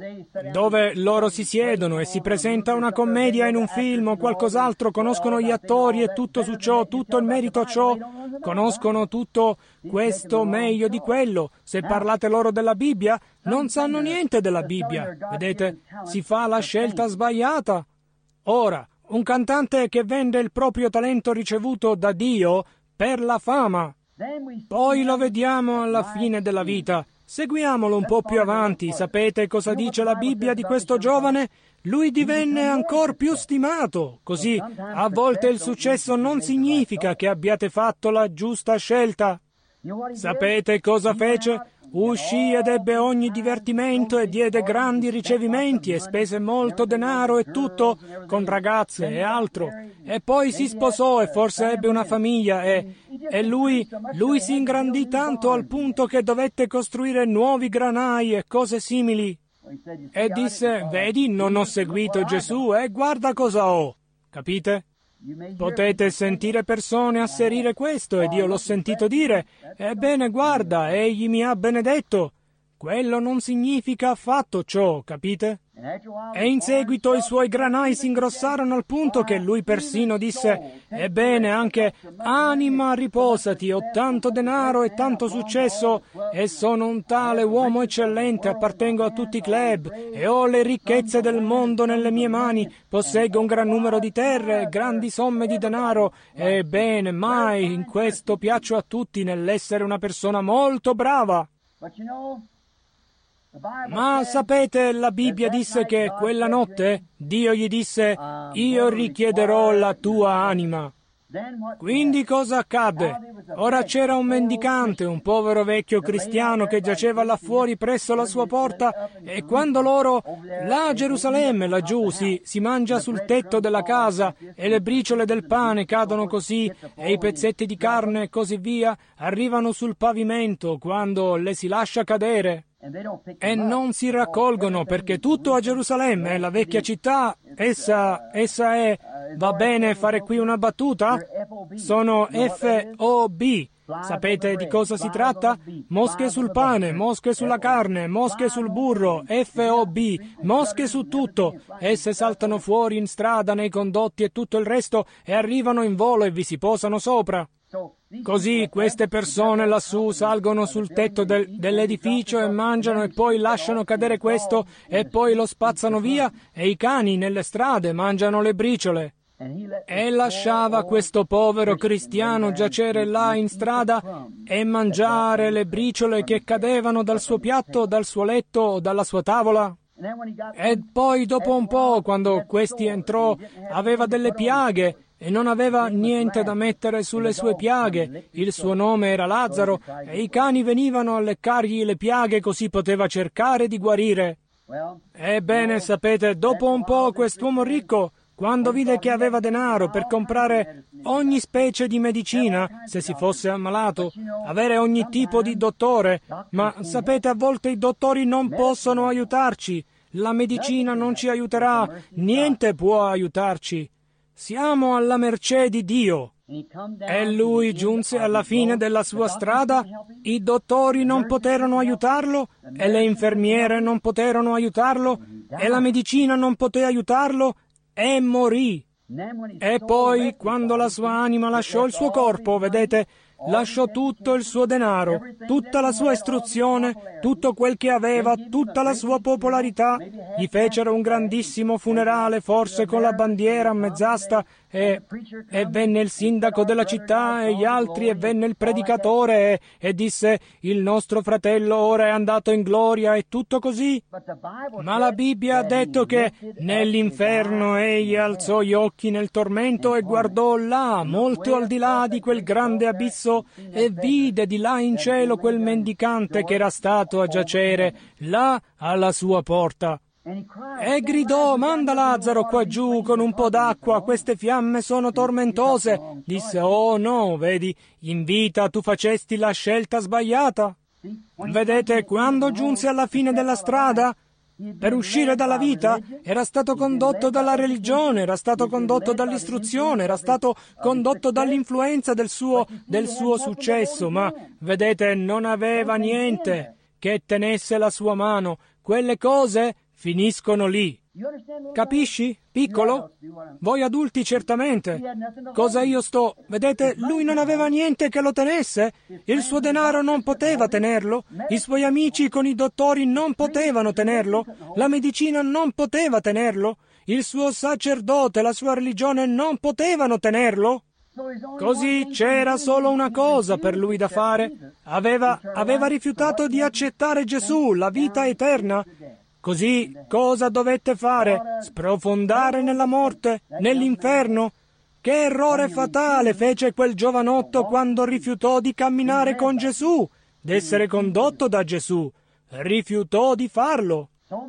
dove loro si siedono e si presenta una commedia in un film o qualcos'altro, conoscono gli attori e tutto su ciò, tutto il merito a ciò, conoscono tutto questo meglio di quello. Se parlate loro della Bibbia, non sanno niente della Bibbia, vedete, si fa la scelta sbagliata. Ora, un cantante che vende il proprio talento ricevuto da Dio per la fama, poi lo vediamo alla fine della vita. Seguiamolo un po' più avanti. Sapete cosa dice la Bibbia di questo giovane? Lui divenne ancor più stimato. Così, a volte il successo non significa che abbiate fatto la giusta scelta. Sapete cosa fece? Uscì ed ebbe ogni divertimento e diede grandi ricevimenti e spese molto denaro e tutto con ragazze e altro. E poi si sposò e forse ebbe una famiglia e, e lui, lui si ingrandì tanto al punto che dovette costruire nuovi granai e cose simili. E disse, vedi, non ho seguito Gesù e guarda cosa ho. Capite? Potete sentire persone asserire questo, ed io l'ho sentito dire, ebbene guarda, egli mi ha benedetto. Quello non significa affatto ciò, capite? E in seguito i suoi granai si ingrossarono al punto che lui persino disse, ebbene anche, anima riposati, ho tanto denaro e tanto successo, e sono un tale uomo eccellente, appartengo a tutti i club, e ho le ricchezze del mondo nelle mie mani, posseggo un gran numero di terre, grandi somme di denaro, ebbene mai in questo piaccio a tutti nell'essere una persona molto brava. Ma sapete, la Bibbia disse che quella notte Dio gli disse, io richiederò la tua anima. Quindi cosa accadde? Ora c'era un mendicante, un povero vecchio cristiano che giaceva là fuori presso la sua porta, e quando loro, là a Gerusalemme, laggiù, si, si mangia sul tetto della casa, e le briciole del pane cadono così, e i pezzetti di carne e così via, arrivano sul pavimento quando le si lascia cadere. E non si raccolgono, perché tutto a Gerusalemme, la vecchia città, essa, essa è, va bene fare qui una battuta? Sono F O B. Sapete di cosa si tratta? Mosche sul pane, mosche sulla carne, mosche sul burro, F O B, mosche su tutto. Esse saltano fuori in strada, nei condotti e tutto il resto, e arrivano in volo e vi si posano sopra. Così queste persone lassù salgono sul tetto del, dell'edificio e mangiano e poi lasciano cadere questo e poi lo spazzano via, e i cani nelle strade mangiano le briciole. E lasciava questo povero cristiano giacere là in strada e mangiare le briciole che cadevano dal suo piatto, dal suo letto o dalla sua tavola. E poi dopo un po', quando questi entrò, aveva delle piaghe, e non aveva niente da mettere sulle sue piaghe. Il suo nome era Lazzaro e i cani venivano a leccargli le piaghe così poteva cercare di guarire. Ebbene, sapete, dopo un po' quest'uomo ricco, quando vide che aveva denaro per comprare ogni specie di medicina, se si fosse ammalato, avere ogni tipo di dottore, ma sapete, a volte i dottori non possono aiutarci, la medicina non ci aiuterà, niente può aiutarci. Siamo alla mercé di Dio. E lui giunse alla fine della sua strada, i dottori non poterono aiutarlo, e le infermiere non poterono aiutarlo, e la medicina non poté aiutarlo, e morì. E poi, quando la sua anima lasciò il suo corpo, vedete, lasciò tutto il suo denaro, tutta la sua istruzione, tutto quel che aveva, tutta la sua popolarità. Gli fecero un grandissimo funerale, forse con la bandiera a mezz'asta, e, e venne il sindaco della città e gli altri, e venne il predicatore, e, e disse: il nostro fratello ora è andato in gloria, e tutto così. Ma la Bibbia ha detto che nell'inferno egli alzò gli occhi nel tormento e guardò là, molto al di là di quel grande abisso, e vide di là in cielo quel mendicante che era stato a giacere là alla sua porta. E gridò: manda Lazzaro qua giù con un po' d'acqua, queste fiamme sono tormentose. Disse: oh no, vedi, in vita tu facesti la scelta sbagliata. Vedete, quando giunse alla fine della strada, per uscire dalla vita, era stato condotto dalla religione, era stato condotto dall'istruzione, era stato condotto dall'influenza del suo, del suo successo, ma, vedete, non aveva niente che tenesse la sua mano. Quelle cose finiscono lì. Capisci, piccolo? Voi adulti certamente. Cosa io sto... Vedete, lui non aveva niente che lo tenesse. Il suo denaro non poteva tenerlo. I suoi amici con i dottori non potevano tenerlo. La medicina non poteva tenerlo. Il suo sacerdote, la sua religione non potevano tenerlo. Così c'era solo una cosa per lui da fare. Aveva, aveva rifiutato di accettare Gesù, la vita eterna. Così cosa dovette fare? Sprofondare nella morte, nell'inferno? Che errore fatale fece quel giovanotto quando rifiutò di camminare con Gesù, d'essere condotto da Gesù. Rifiutò di farlo.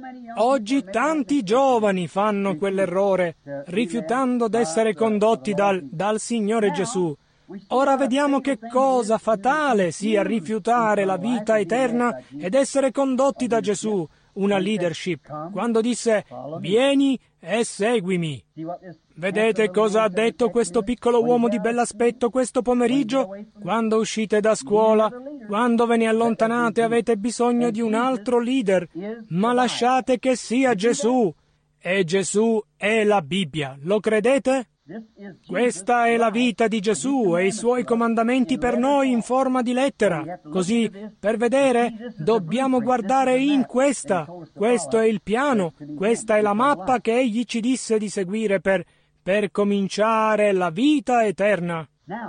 Oggi tanti giovani fanno quell'errore, rifiutando d'essere condotti dal, dal Signore Gesù. Ora vediamo che cosa fatale sia rifiutare la vita eterna ed essere condotti da Gesù. Una leadership, quando disse: vieni e seguimi. Vedete cosa ha detto questo piccolo uomo di bell'aspetto questo pomeriggio? Quando uscite da scuola, quando ve ne allontanate, avete bisogno di un altro leader, ma lasciate che sia Gesù. E Gesù è la Bibbia, lo credete? Questa è la vita di Gesù e i suoi comandamenti per noi in forma di lettera. Così, per vedere, dobbiamo guardare in questa. Questo è il piano, questa è la mappa che egli ci disse di seguire per, per cominciare la vita eterna.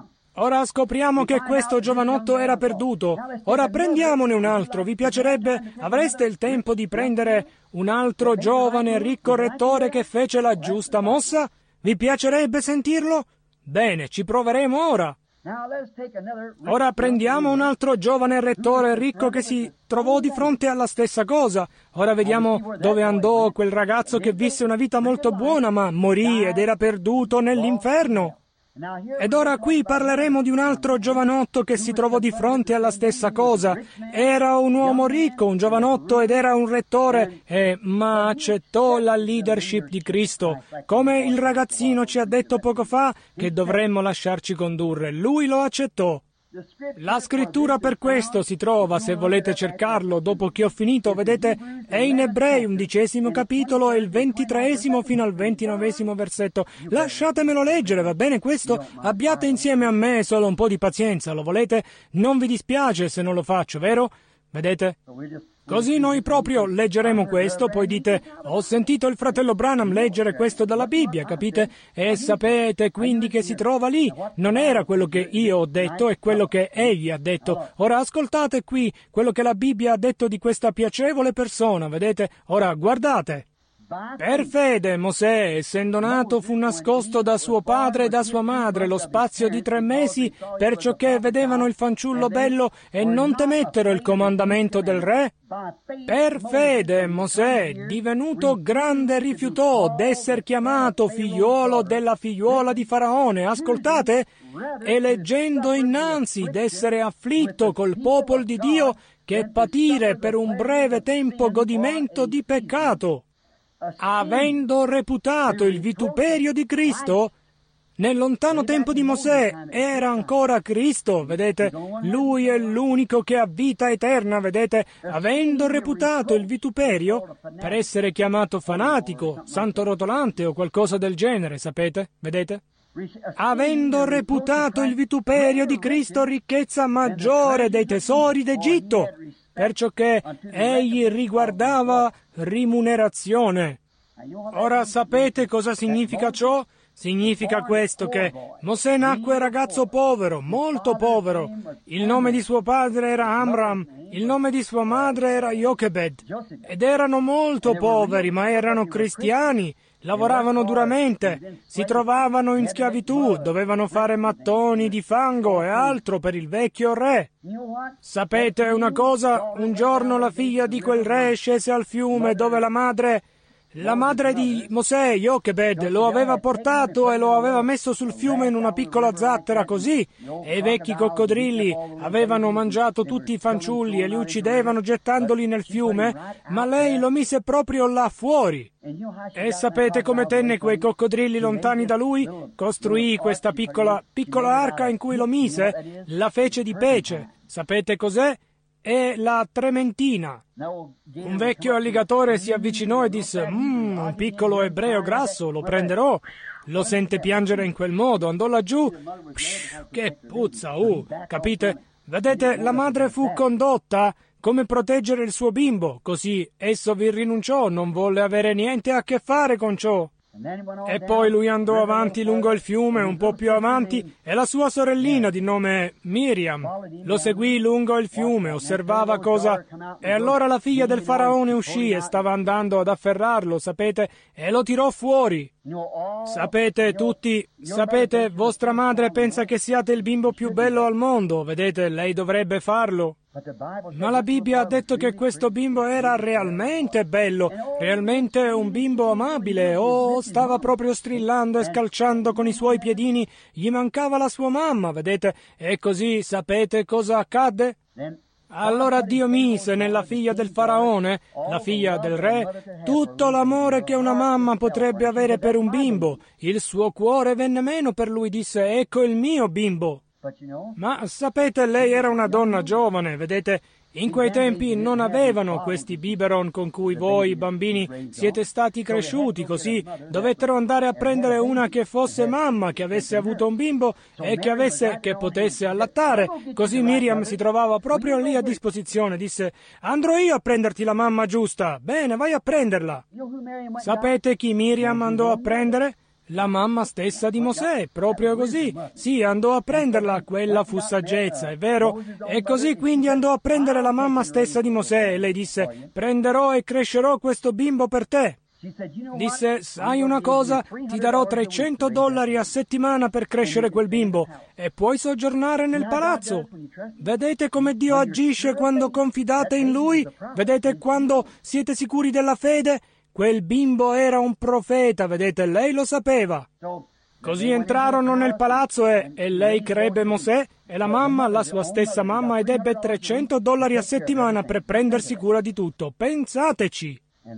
Ora scopriamo che questo giovanotto era perduto. Ora prendiamone un altro. Vi piacerebbe? Avreste il tempo di prendere un altro giovane ricco rettore che fece la giusta mossa? Vi piacerebbe sentirlo? Bene, ci proveremo ora. Ora prendiamo un altro giovane rettore ricco che si trovò di fronte alla stessa cosa. Ora vediamo dove andò quel ragazzo che visse una vita molto buona, ma morì ed era perduto nell'inferno. Ed ora qui parleremo di un altro giovanotto che si trovò di fronte alla stessa cosa. Era un uomo ricco, un giovanotto, ed era un rettore, e, ma accettò la leadership di Cristo. Come il ragazzino ci ha detto poco fa che dovremmo lasciarci condurre. Lui lo accettò. La scrittura per questo si trova, se volete cercarlo, dopo che ho finito, vedete, è in Ebrei, undicesimo capitolo, e il ventitreesimo fino al ventinovesimo versetto. Lasciatemelo leggere, va bene questo? Abbiate insieme a me solo un po' di pazienza, lo volete? Non vi dispiace se non lo faccio, vero? Vedete? Così noi proprio leggeremo questo, poi dite: ho sentito il fratello Branham leggere questo dalla Bibbia, capite? E sapete quindi che si trova lì. Non era quello che io ho detto, è quello che egli ha detto. Ora ascoltate qui quello che la Bibbia ha detto di questa piacevole persona, vedete? Ora guardate. Per fede Mosè, essendo nato, fu nascosto da suo padre e da sua madre lo spazio di tre mesi, perciò che vedevano il fanciullo bello e non temettero il comandamento del re. Per fede Mosè, divenuto grande, rifiutò d'esser chiamato figliuolo della figliuola di Faraone. Ascoltate, eleggendo innanzi d'essere afflitto col popolo di Dio che patire per un breve tempo godimento di peccato, avendo reputato il vituperio di Cristo. Nel lontano tempo di Mosè era ancora Cristo, vedete? Lui è l'unico che ha vita eterna, vedete? Avendo reputato il vituperio per essere chiamato fanatico, santo rotolante o qualcosa del genere, sapete? Vedete? Avendo reputato il vituperio di Cristo ricchezza maggiore dei tesori d'Egitto, perciò che egli riguardava rimunerazione. Ora sapete cosa significa ciò? Significa questo, che Mosè nacque ragazzo povero, molto povero. Il nome di suo padre era Amram, il nome di sua madre era Jochebed. Ed erano molto poveri, ma erano cristiani, lavoravano duramente, si trovavano in schiavitù, dovevano fare mattoni di fango e altro per il vecchio re. Sapete una cosa? Un giorno la figlia di quel re scese al fiume dove la madre... La madre di Mosè, Jochebed, lo aveva portato e lo aveva messo sul fiume in una piccola zattera così, e i vecchi coccodrilli avevano mangiato tutti i fanciulli e li uccidevano gettandoli nel fiume, ma lei lo mise proprio là fuori. E sapete come tenne quei coccodrilli lontani da lui? Costruì questa piccola, piccola arca in cui lo mise, la fece di pece. Sapete cos'è? È la trementina. Un vecchio alligatore si avvicinò e disse: «Mmm, un piccolo ebreo grasso, lo prenderò». Lo sente piangere in quel modo, andò laggiù. Psh, che puzza, uh, capite? Vedete, la madre fu condotta come proteggere il suo bimbo, così esso vi rinunciò, non volle avere niente a che fare con ciò. E poi lui andò avanti lungo il fiume, un po' più avanti, e la sua sorellina di nome Miriam lo seguì lungo il fiume, osservava cosa... E allora la figlia del faraone uscì e stava andando ad afferrarlo, sapete, e lo tirò fuori. Sapete tutti, sapete, vostra madre pensa che siate il bimbo più bello al mondo, vedete, lei dovrebbe farlo. Ma la Bibbia ha detto che questo bimbo era realmente bello, realmente un bimbo amabile. Oh, stava proprio strillando e scalciando con i suoi piedini, gli mancava la sua mamma, vedete? E così sapete cosa accadde? Allora Dio mise nella figlia del faraone, la figlia del re, tutto l'amore che una mamma potrebbe avere per un bimbo. Il suo cuore venne meno per lui, disse: «Ecco il mio bimbo». Ma sapete, lei era una donna giovane, vedete? In quei tempi non avevano questi biberon con cui voi, bambini, siete stati cresciuti, così dovettero andare a prendere una che fosse mamma, che avesse avuto un bimbo e che avesse, che potesse allattare. Così Miriam si trovava proprio lì a disposizione, disse: «Andrò io a prenderti la mamma giusta». «Bene, vai a prenderla». Sapete chi Miriam andò a prendere? La mamma stessa di Mosè, proprio così. Sì, andò a prenderla, quella fu saggezza, è vero? E così quindi andò a prendere la mamma stessa di Mosè e lei disse: «Prenderò e crescerò questo bimbo per te». Disse: «Sai una cosa? Ti darò trecento dollari a settimana per crescere quel bimbo e puoi soggiornare nel palazzo». Vedete come Dio agisce quando confidate in Lui? Vedete quando siete sicuri della fede? Quel bimbo era un profeta, vedete, lei lo sapeva. Così entrarono nel palazzo e, e lei crebbe Mosè e la mamma, la sua stessa mamma, ed ebbe trecento dollari a settimana per prendersi cura di tutto. Pensateci!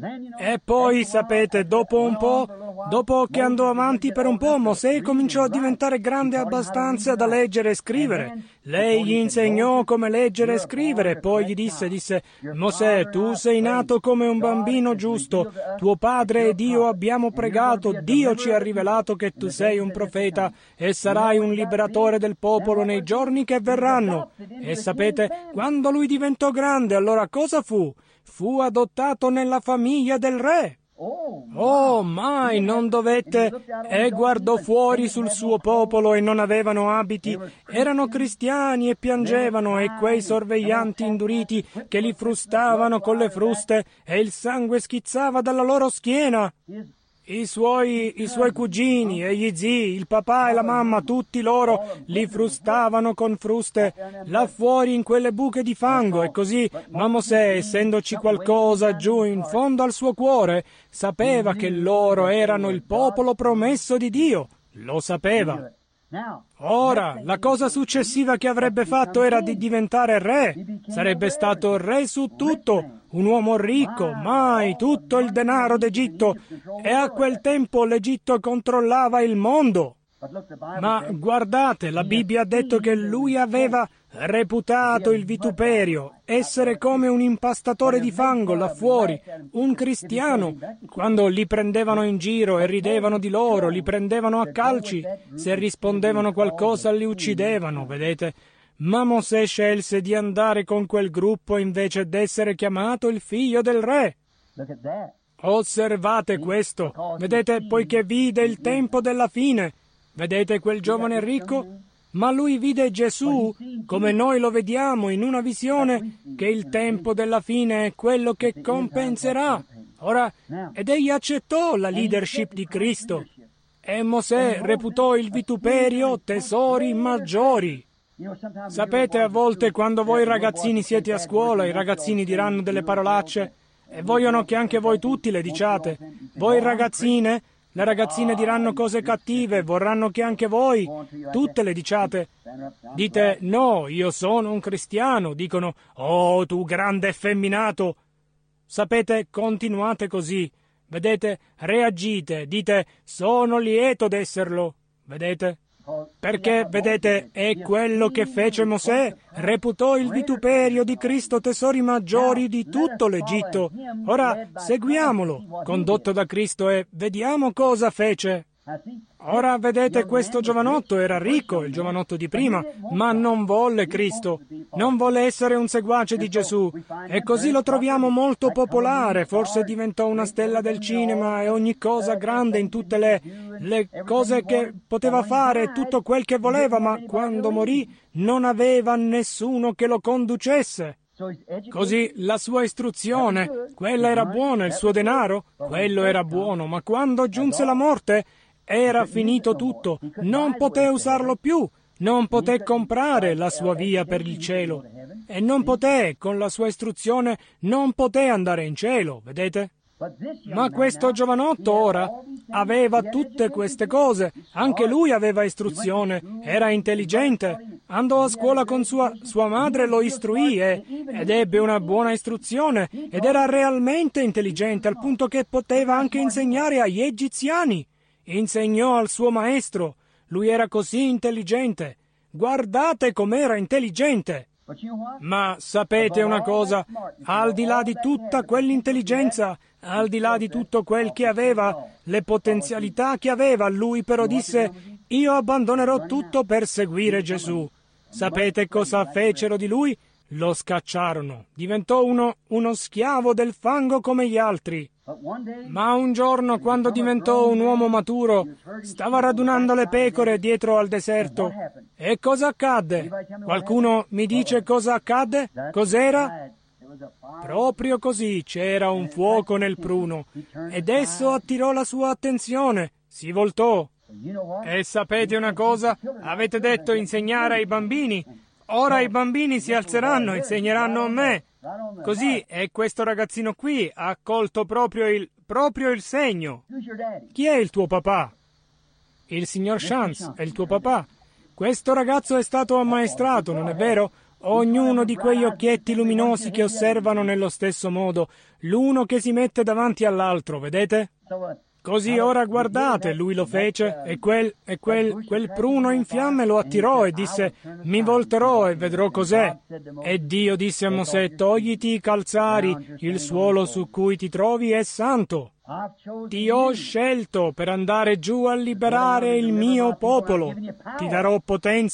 E poi, sapete, dopo un po', dopo che andò avanti per un po', Mosè cominciò a diventare grande abbastanza da leggere e scrivere. Lei gli insegnò come leggere e scrivere, poi gli disse, disse, «Mosè, tu sei nato come un bambino giusto, tuo padre ed io abbiamo pregato, Dio ci ha rivelato che tu sei un profeta e sarai un liberatore del popolo nei giorni che verranno». E sapete, quando lui diventò grande, allora cosa fu? Fu adottato nella famiglia del re. Oh, mai, non dovette. E guardò fuori sul suo popolo e non avevano abiti. Erano cristiani e piangevano, e quei sorveglianti induriti che li frustavano con le fruste, e il sangue schizzava dalla loro schiena. I suoi, i suoi cugini e gli zii, il papà e la mamma, tutti loro li frustavano con fruste là fuori in quelle buche di fango, e così, ma Mosè, essendoci qualcosa giù in fondo al suo cuore, sapeva che loro erano il popolo promesso di Dio. Lo sapeva. Ora, la cosa successiva che avrebbe fatto era di diventare re. Sarebbe stato re su tutto, un uomo ricco, mai tutto il denaro d'Egitto, e a quel tempo l'Egitto controllava il mondo. Ma guardate, la Bibbia ha detto che lui aveva reputato il vituperio, essere come un impastatore di fango là fuori, un cristiano. Quando li prendevano in giro e ridevano di loro, li prendevano a calci, se rispondevano qualcosa li uccidevano, vedete? Ma Mosè scelse di andare con quel gruppo invece d'essere chiamato il figlio del re. Osservate questo, vedete, poiché vide il tempo della fine. Vedete quel giovane ricco? Ma lui vide Gesù, come noi lo vediamo in una visione, che il tempo della fine è quello che compenserà. Ora, ed egli accettò la leadership di Cristo. E Mosè reputò il vituperio tesori maggiori. Sapete, a volte quando voi ragazzini siete a scuola, i ragazzini diranno delle parolacce e vogliono che anche voi tutti le diciate. Voi ragazzine, le ragazzine diranno cose cattive, vorranno che anche voi tutte le diciate. Dite, no, io sono un cristiano. Dicono, oh, tu grande effeminato. Sapete, continuate così. Vedete, reagite, dite, sono lieto d'esserlo. Vedete? Perché, vedete, è quello che fece Mosè, reputò il vituperio di Cristo tesori maggiori di tutto l'Egitto. Ora, seguiamolo, condotto da Cristo, e vediamo cosa fece. Ora, vedete, questo giovanotto era ricco, il giovanotto di prima, ma non volle Cristo, non volle essere un seguace di Gesù, e così lo troviamo molto popolare, forse diventò una stella del cinema e ogni cosa grande in tutte le, le cose che poteva fare, tutto quel che voleva, ma quando morì non aveva nessuno che lo conducesse. Così la sua istruzione, quella era buona, il suo denaro, quello era buono, ma quando giunse la morte, era finito tutto, non poté usarlo più, non poté comprare la sua via per il cielo, e non poté, con la sua istruzione, non poté andare in cielo, vedete? Ma questo giovanotto ora aveva tutte queste cose, anche lui aveva istruzione, era intelligente, andò a scuola con sua, sua madre, lo istruì e, ed ebbe una buona istruzione, ed era realmente intelligente al punto che poteva anche insegnare agli egiziani. Insegnò al suo maestro. Lui era così intelligente. Guardate com'era intelligente. Ma sapete una cosa? Al di là di tutta quell'intelligenza, al di là di tutto quel che aveva, le potenzialità che aveva, lui però disse: io abbandonerò tutto per seguire Gesù. Sapete cosa fecero di lui? Lo scacciarono. Diventò uno, uno schiavo del fango come gli altri. Ma un giorno, quando diventò un uomo maturo, stava radunando le pecore dietro al deserto. E cosa accadde? Qualcuno mi dice cosa accadde? Cos'era? Proprio così, c'era un fuoco nel pruno, ed esso attirò la sua attenzione. Si voltò. E sapete una cosa? Avete detto insegnare ai bambini. Ora i bambini si alzeranno e insegneranno a me. Così, e questo ragazzino qui ha colto proprio il, proprio il segno. Chi è il tuo papà? Il signor Chance è il tuo papà. Questo ragazzo è stato ammaestrato, non è vero? Ognuno di quegli occhietti luminosi che osservano nello stesso modo, l'uno che si mette davanti all'altro, vedete? Così ora guardate, lui lo fece, e quel, e quel, quel pruno in fiamme lo attirò e disse: mi volterò e vedrò cos'è. E Dio disse a Mosè: togliti i calzari, il suolo su cui ti trovi è santo. Ti ho scelto per andare giù a liberare il mio popolo. Ti darò potenza.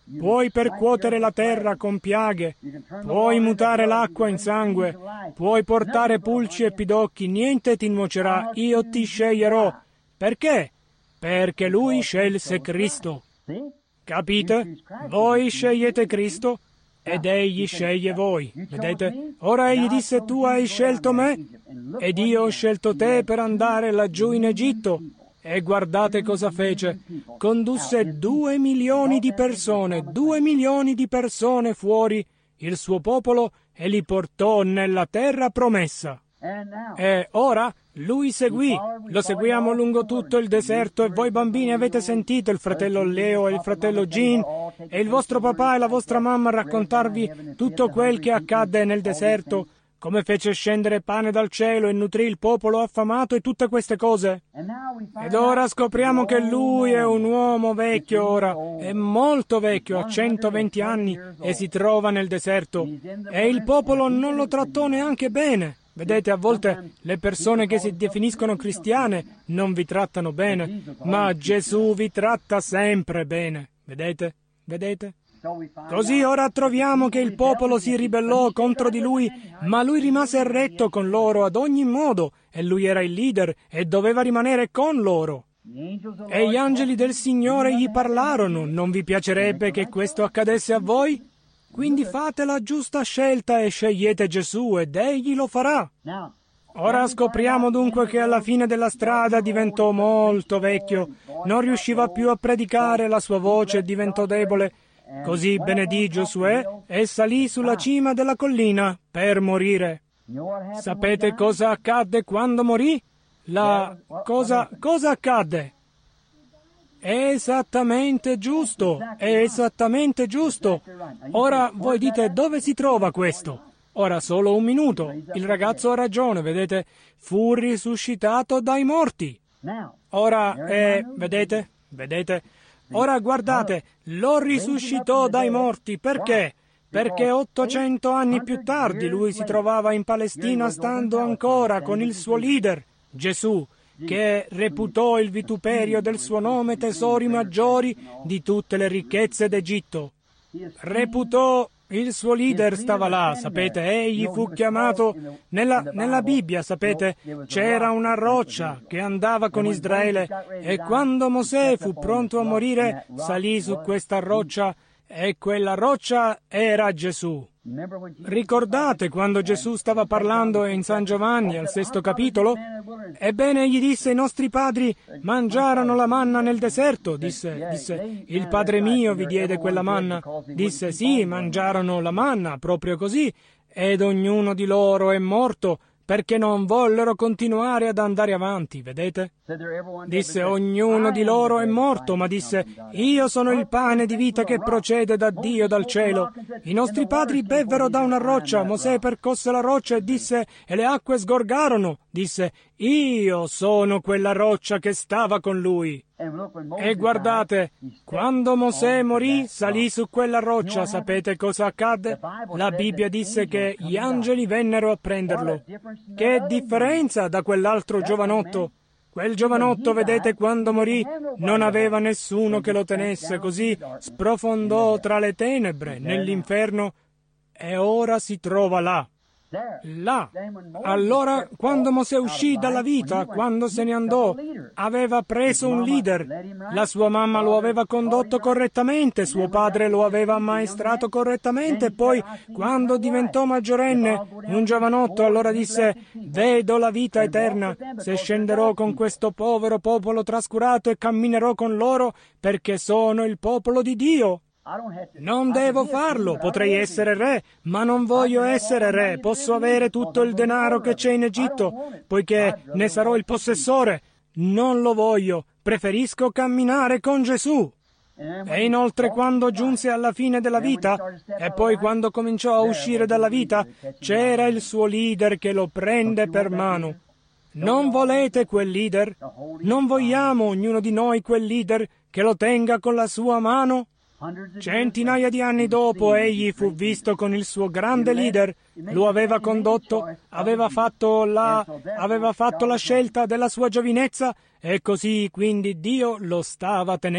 puoi percuotere la terra con piaghe, puoi mutare l'acqua in sangue, puoi portare pulci e pidocchi, niente ti nuocerà, io ti sceglierò. Perché? Perché lui scelse Cristo. Capite? Voi scegliete Cristo ed egli sceglie voi. Vedete? Ora egli disse: tu hai scelto me ed io ho scelto te per andare laggiù in Egitto. E guardate cosa fece. Condusse due milioni di persone, due milioni di persone fuori il suo popolo e li portò nella terra promessa. E ora lui seguì, lo seguiamo lungo tutto il deserto, e voi bambini avete sentito il fratello Leo e il fratello Gene e il vostro papà e la vostra mamma raccontarvi tutto quel che accadde nel deserto, come fece scendere pane dal cielo e nutrì il popolo affamato e tutte queste cose. Ed ora scopriamo che lui è un uomo vecchio ora, è molto vecchio, ha centoventi anni e si trova nel deserto. E il popolo non lo trattò neanche bene. Vedete, a volte le persone che si definiscono cristiane non vi trattano bene, ma Gesù vi tratta sempre bene. Vedete? Vedete? Così ora troviamo che il popolo si ribellò contro di lui, ma lui rimase retto con loro ad ogni modo, e lui era il leader e doveva rimanere con loro. E gli angeli del Signore gli parlarono: non vi piacerebbe che questo accadesse a voi? Quindi fate la giusta scelta e scegliete Gesù ed egli lo farà. Ora scopriamo dunque che alla fine della strada diventò molto vecchio, non riusciva più a predicare, la sua voce diventò debole. Così benedì Giosuè e salì sulla cima della collina per morire. Sapete cosa accadde quando morì? La cosa cosa accadde? È esattamente giusto, è esattamente giusto. Ora voi dite: dove si trova questo? Ora solo un minuto. Il ragazzo ha ragione, vedete? Fu risuscitato dai morti. Ora, eh, vedete? Vedete? Ora guardate, lo risuscitò dai morti. Perché? Perché ottocento anni più tardi lui si trovava in Palestina stando ancora con il suo leader, Gesù, che reputò il vituperio del suo nome tesori maggiori di tutte le ricchezze d'Egitto. Reputò, il suo leader stava là, sapete, egli fu chiamato, nella, nella Bibbia, sapete, c'era una roccia che andava con Israele, e quando Mosè fu pronto a morire, salì su questa roccia, e quella roccia era Gesù. Ricordate quando Gesù stava parlando in San Giovanni al sesto capitolo? Ebbene, egli disse: i nostri padri mangiarono la manna nel deserto. Disse, disse, il Padre mio vi diede quella manna. Disse, sì, mangiarono la manna, proprio così, ed ognuno di loro è morto, perché non vollero continuare ad andare avanti, vedete? Disse, ognuno di loro è morto, ma disse, io sono il pane di vita che procede da Dio, dal cielo. I nostri padri bevvero da una roccia, Mosè percosse la roccia e disse, e le acque sgorgarono. Disse, io sono quella roccia che stava con lui. E guardate, quando Mosè morì, salì su quella roccia, sapete cosa accadde? La Bibbia disse che gli angeli vennero a prenderlo. Che differenza da quell'altro giovanotto! Quel giovanotto, vedete, quando morì, non aveva nessuno che lo tenesse, così sprofondò tra le tenebre, nell'inferno, e ora si trova là. Là. Allora, quando Mosè uscì dalla vita, quando se ne andò, aveva preso un leader. La sua mamma lo aveva condotto correttamente, suo padre lo aveva ammaestrato correttamente, e poi, quando diventò maggiorenne, un giovanotto, allora disse, vedo la vita eterna, se scenderò con questo povero popolo trascurato e camminerò con loro, perché sono il popolo di Dio. Non devo farlo, potrei essere re, ma non voglio essere re. Posso avere tutto il denaro che c'è in Egitto, poiché ne sarò il possessore. Non lo voglio, preferisco camminare con Gesù. E inoltre, quando giunse alla fine della vita, e poi quando cominciò a uscire dalla vita, c'era il suo leader che lo prende per mano. Non volete quel leader? Non vogliamo ognuno di noi quel leader che lo tenga con la sua mano? Centinaia di anni dopo egli fu visto con il suo grande leader, lo aveva condotto, aveva fatto la, aveva fatto la scelta della sua giovinezza, e così quindi Dio lo stava tenendo.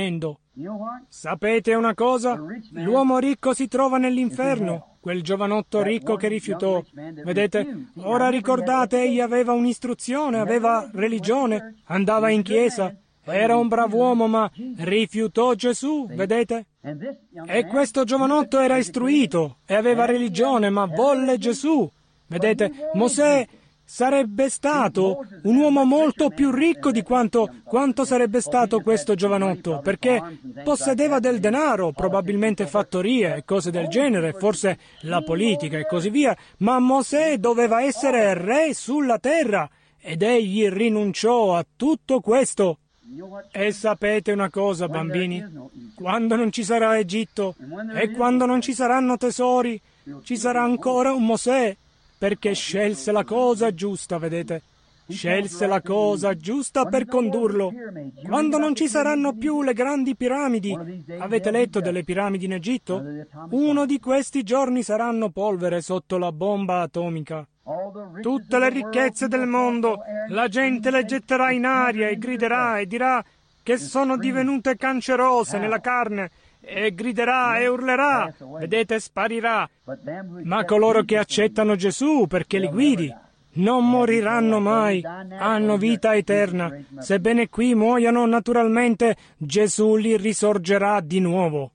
You know what? Sapete una cosa? L'uomo ricco si trova nell'inferno, quel giovanotto ricco che rifiutò. Vedete, ora ricordate, egli aveva un'istruzione, aveva religione, andava in chiesa, era un brav'uomo, ma rifiutò Gesù, vedete? E questo giovanotto era istruito e aveva religione, ma volle Gesù. Vedete, Mosè sarebbe stato un uomo molto più ricco di quanto, quanto sarebbe stato questo giovanotto, perché possedeva del denaro, probabilmente fattorie e cose del genere, forse la politica e così via, ma Mosè doveva essere re sulla terra ed egli rinunciò a tutto questo. E sapete una cosa, bambini? Quando non ci sarà Egitto e quando non ci saranno tesori, ci sarà ancora un Mosè, perché scelse la cosa giusta, vedete? Scelse la cosa giusta per condurlo. Quando non ci saranno più le grandi piramidi, avete letto delle piramidi in Egitto? Uno di questi giorni saranno polvere sotto la bomba atomica. Tutte le ricchezze del mondo, la gente le getterà in aria e griderà e dirà che sono divenute cancerose nella carne, e griderà e urlerà, vedete, sparirà. Ma coloro che accettano Gesù perché li guidi non moriranno mai, hanno vita eterna. Sebbene qui muoiano naturalmente, Gesù li risorgerà di nuovo.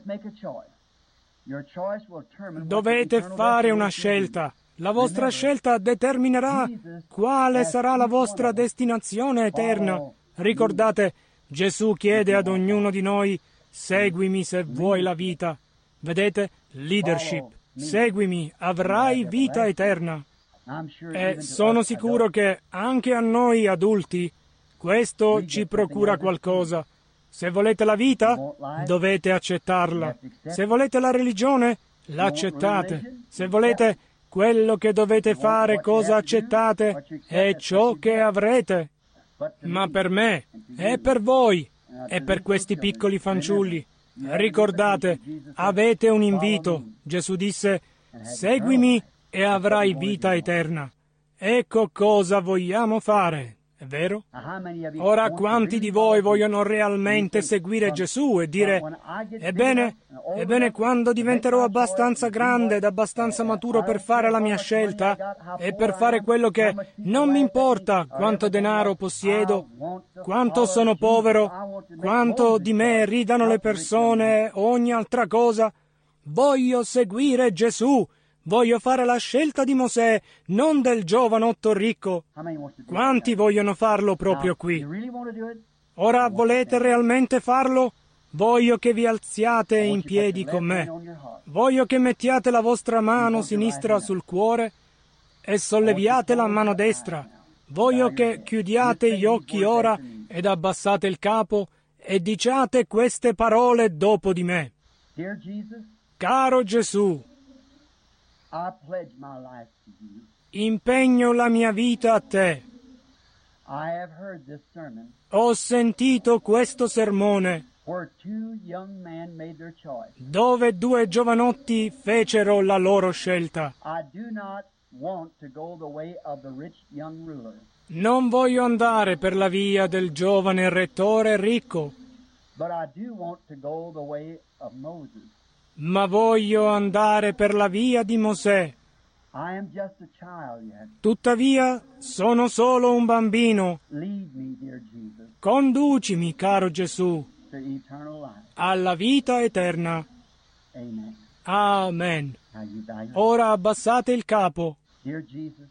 Dovete fare una scelta. La vostra scelta determinerà quale sarà la vostra destinazione eterna. Ricordate, Gesù chiede ad ognuno di noi: seguimi se vuoi la vita. Vedete? Leadership. Seguimi, avrai vita eterna. E sono sicuro che anche a noi adulti questo ci procura qualcosa. Se volete la vita, dovete accettarla. Se volete la religione, l'accettate. Se volete quello che dovete fare, cosa accettate, è ciò che avrete. Ma per me, e per voi, e per questi piccoli fanciulli, ricordate, avete un invito. Gesù disse: seguimi e avrai vita eterna. Ecco cosa vogliamo fare, è vero? Ora, quanti di voi vogliono realmente seguire Gesù e dire: ebbene, ebbene, quando diventerò abbastanza grande ed abbastanza maturo per fare la mia scelta e per fare quello che non mi importa quanto denaro possiedo, quanto sono povero, quanto di me ridano le persone, ogni altra cosa, voglio seguire Gesù. Voglio fare la scelta di Mosè, non del giovanotto ricco. Quanti vogliono farlo proprio qui? Ora volete realmente farlo? Voglio che vi alziate in piedi con me. Voglio che mettiate la vostra mano sinistra sul cuore e solleviate la mano destra. Voglio che chiudiate gli occhi ora ed abbassate il capo e diciate queste parole dopo di me. Caro Gesù, I pledge my life to you. impegno la mia vita a te. I have heard this sermon Ho sentito questo sermone where two young men made their choice. dove due giovanotti fecero la loro scelta. I do not want to go the way of the rich young ruler, Non voglio andare per la via del giovane rettore ricco, but I do want to go the way of Moses. ma voglio andare per la via di Mosè. I am just a child yet. Tuttavia, sono solo un bambino. Lead me, dear Jesus, Conducimi, caro Gesù, to eternal life. alla vita eterna. Amen. Amen. Now you bow your Ora abbassate il capo. Dear Jesus,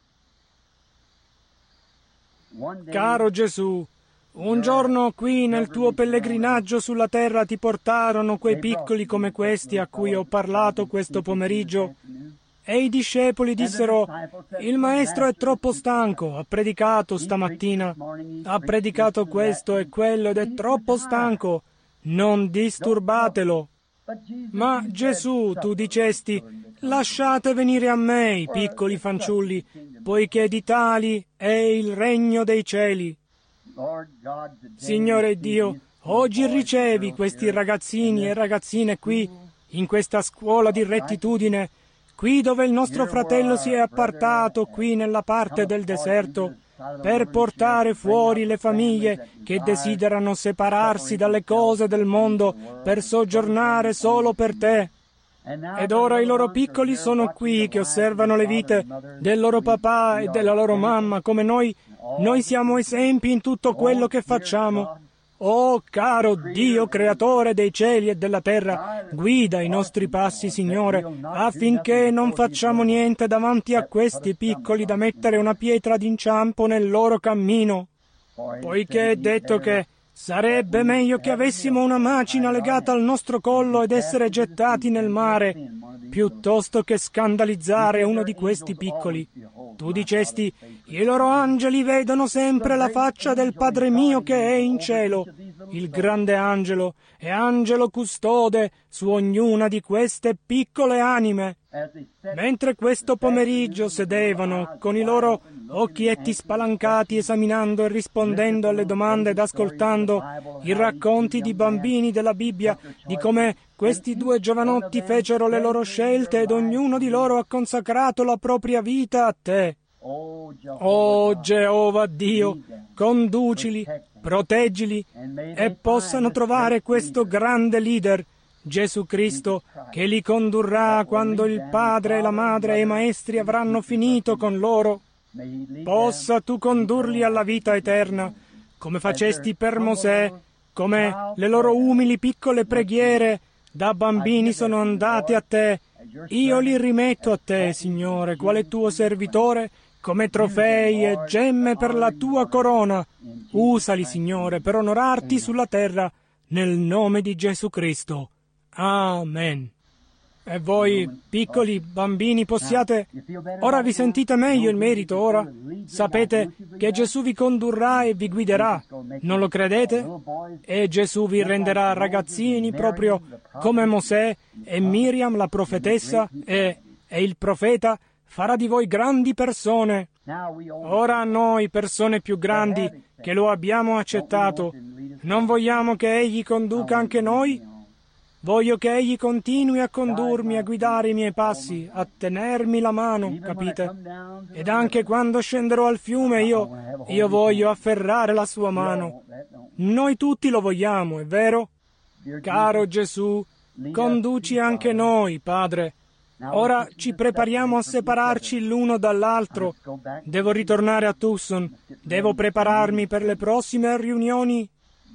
one day Caro Gesù, un giorno qui nel tuo pellegrinaggio sulla terra ti portarono quei piccoli come questi a cui ho parlato questo pomeriggio e i discepoli dissero: il maestro è troppo stanco, ha predicato stamattina, ha predicato questo e quello ed è troppo stanco, non disturbatelo. Ma Gesù, tu dicesti: lasciate venire a me i piccoli fanciulli, poiché di tali è il regno dei cieli. Signore Dio, oggi ricevi questi ragazzini e ragazzine qui, in questa scuola di rettitudine, qui dove il nostro fratello si è appartato, qui nella parte del deserto, per portare fuori le famiglie che desiderano separarsi dalle cose del mondo per soggiornare solo per te. Ed ora i loro piccoli sono qui che osservano le vite del loro papà e della loro mamma come noi. Noi siamo esempi in tutto quello che facciamo. Oh, caro Dio, creatore dei cieli e della terra, guida i nostri passi, Signore, affinché non facciamo niente davanti a questi piccoli da mettere una pietra d'inciampo nel loro cammino. Poiché è detto che sarebbe meglio che avessimo una macina legata al nostro collo ed essere gettati nel mare, piuttosto che scandalizzare uno di questi piccoli. Tu dicesti, i loro angeli vedono sempre la faccia del Padre mio che è in cielo, il grande angelo e angelo custode su ognuna di queste piccole anime. Mentre questo pomeriggio sedevano con i loro occhietti spalancati esaminando e rispondendo alle domande ed ascoltando i racconti di bambini della Bibbia di come questi due giovanotti fecero le loro scelte ed ognuno di loro ha consacrato la propria vita a te. Oh Geova Dio, conducili, proteggili e possano trovare questo grande leader, Gesù Cristo, che li condurrà quando il padre, la madre e i maestri avranno finito con loro. Possa tu condurli alla vita eterna, come facesti per Mosè, come le loro umili piccole preghiere da bambini sono andate a te. Io li rimetto a te, Signore, quale tuo servitore, come trofei e gemme per la tua corona. Usali, Signore, per onorarti sulla terra, nel nome di Gesù Cristo. Amen. E voi, piccoli bambini, possiate... Ora vi sentite meglio in merito, ora? Sapete che Gesù vi condurrà e vi guiderà, non lo credete? E Gesù vi renderà ragazzini proprio come Mosè e Miriam, la profetessa, e, e il profeta, farà di voi grandi persone. Ora a noi, persone più grandi, che lo abbiamo accettato, non vogliamo che Egli conduca anche noi? Voglio che Egli continui a condurmi, a guidare i miei passi, a tenermi la mano, capite? Ed anche quando scenderò al fiume io, io voglio afferrare la sua mano. Noi tutti lo vogliamo, è vero? Caro Gesù, conduci anche noi, Padre. Ora ci prepariamo a separarci l'uno dall'altro. Devo ritornare a Tucson. Devo prepararmi per le prossime riunioni.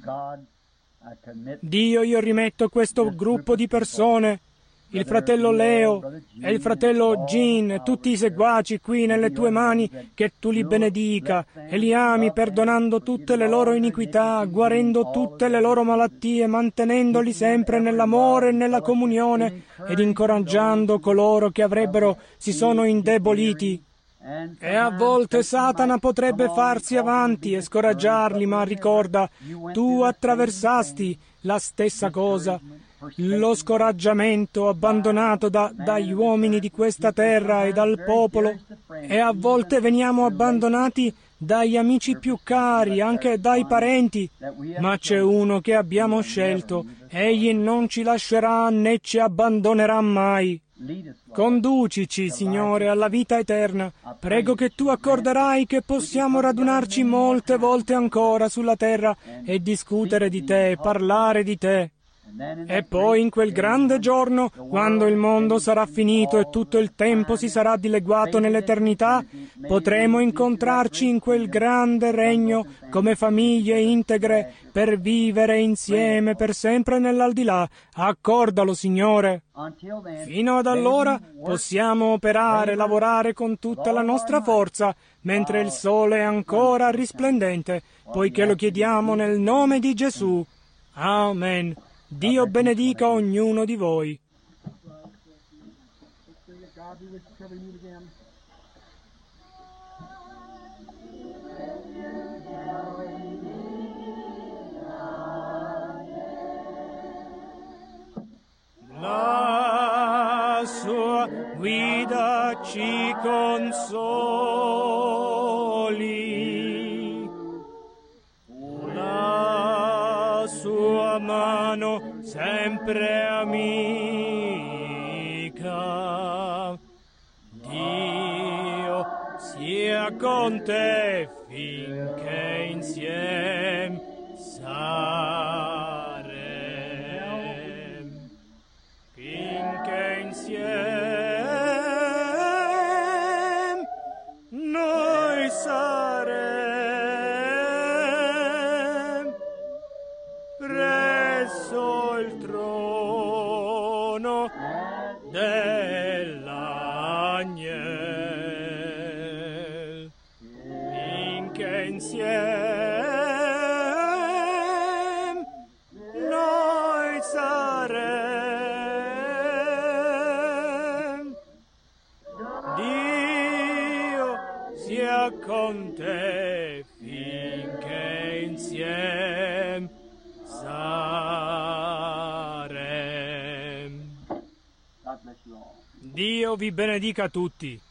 Dio, io rimetto questo gruppo di persone, il fratello Leo e il fratello Gene e tutti i seguaci qui nelle tue mani, che tu li benedica e li ami perdonando tutte le loro iniquità, guarendo tutte le loro malattie, mantenendoli sempre nell'amore e nella comunione ed incoraggiando coloro che avrebbero si sono indeboliti. E a volte Satana potrebbe farsi avanti e scoraggiarli, ma ricorda, tu attraversasti la stessa cosa, lo scoraggiamento abbandonato da, dagli uomini di questa terra e dal popolo, e a volte veniamo abbandonati dagli amici più cari, anche dai parenti, ma c'è uno che abbiamo scelto, egli non ci lascerà né ci abbandonerà mai. Conducici, Signore, alla vita eterna. Prego che tu accorderai che possiamo radunarci molte volte ancora sulla terra e discutere di te, parlare di te. E poi in quel grande giorno, quando il mondo sarà finito e tutto il tempo si sarà dileguato nell'eternità, potremo incontrarci in quel grande regno come famiglie integre per vivere insieme per sempre nell'aldilà. Accordalo, Signore. Fino ad allora possiamo operare, lavorare con tutta la nostra forza, mentre il sole è ancora risplendente, poiché lo chiediamo nel nome di Gesù. Amen. Dio benedica ognuno di voi. La sua guida ci consoli, la sua mano sempre amica. Dio sia con te finché insieme sarem, finché insieme noi sarem presso il trono dell'agnel, finché insieme noi sarem. Dio sia con te finché insieme sarem. God bless you all. Dio vi benedica tutti.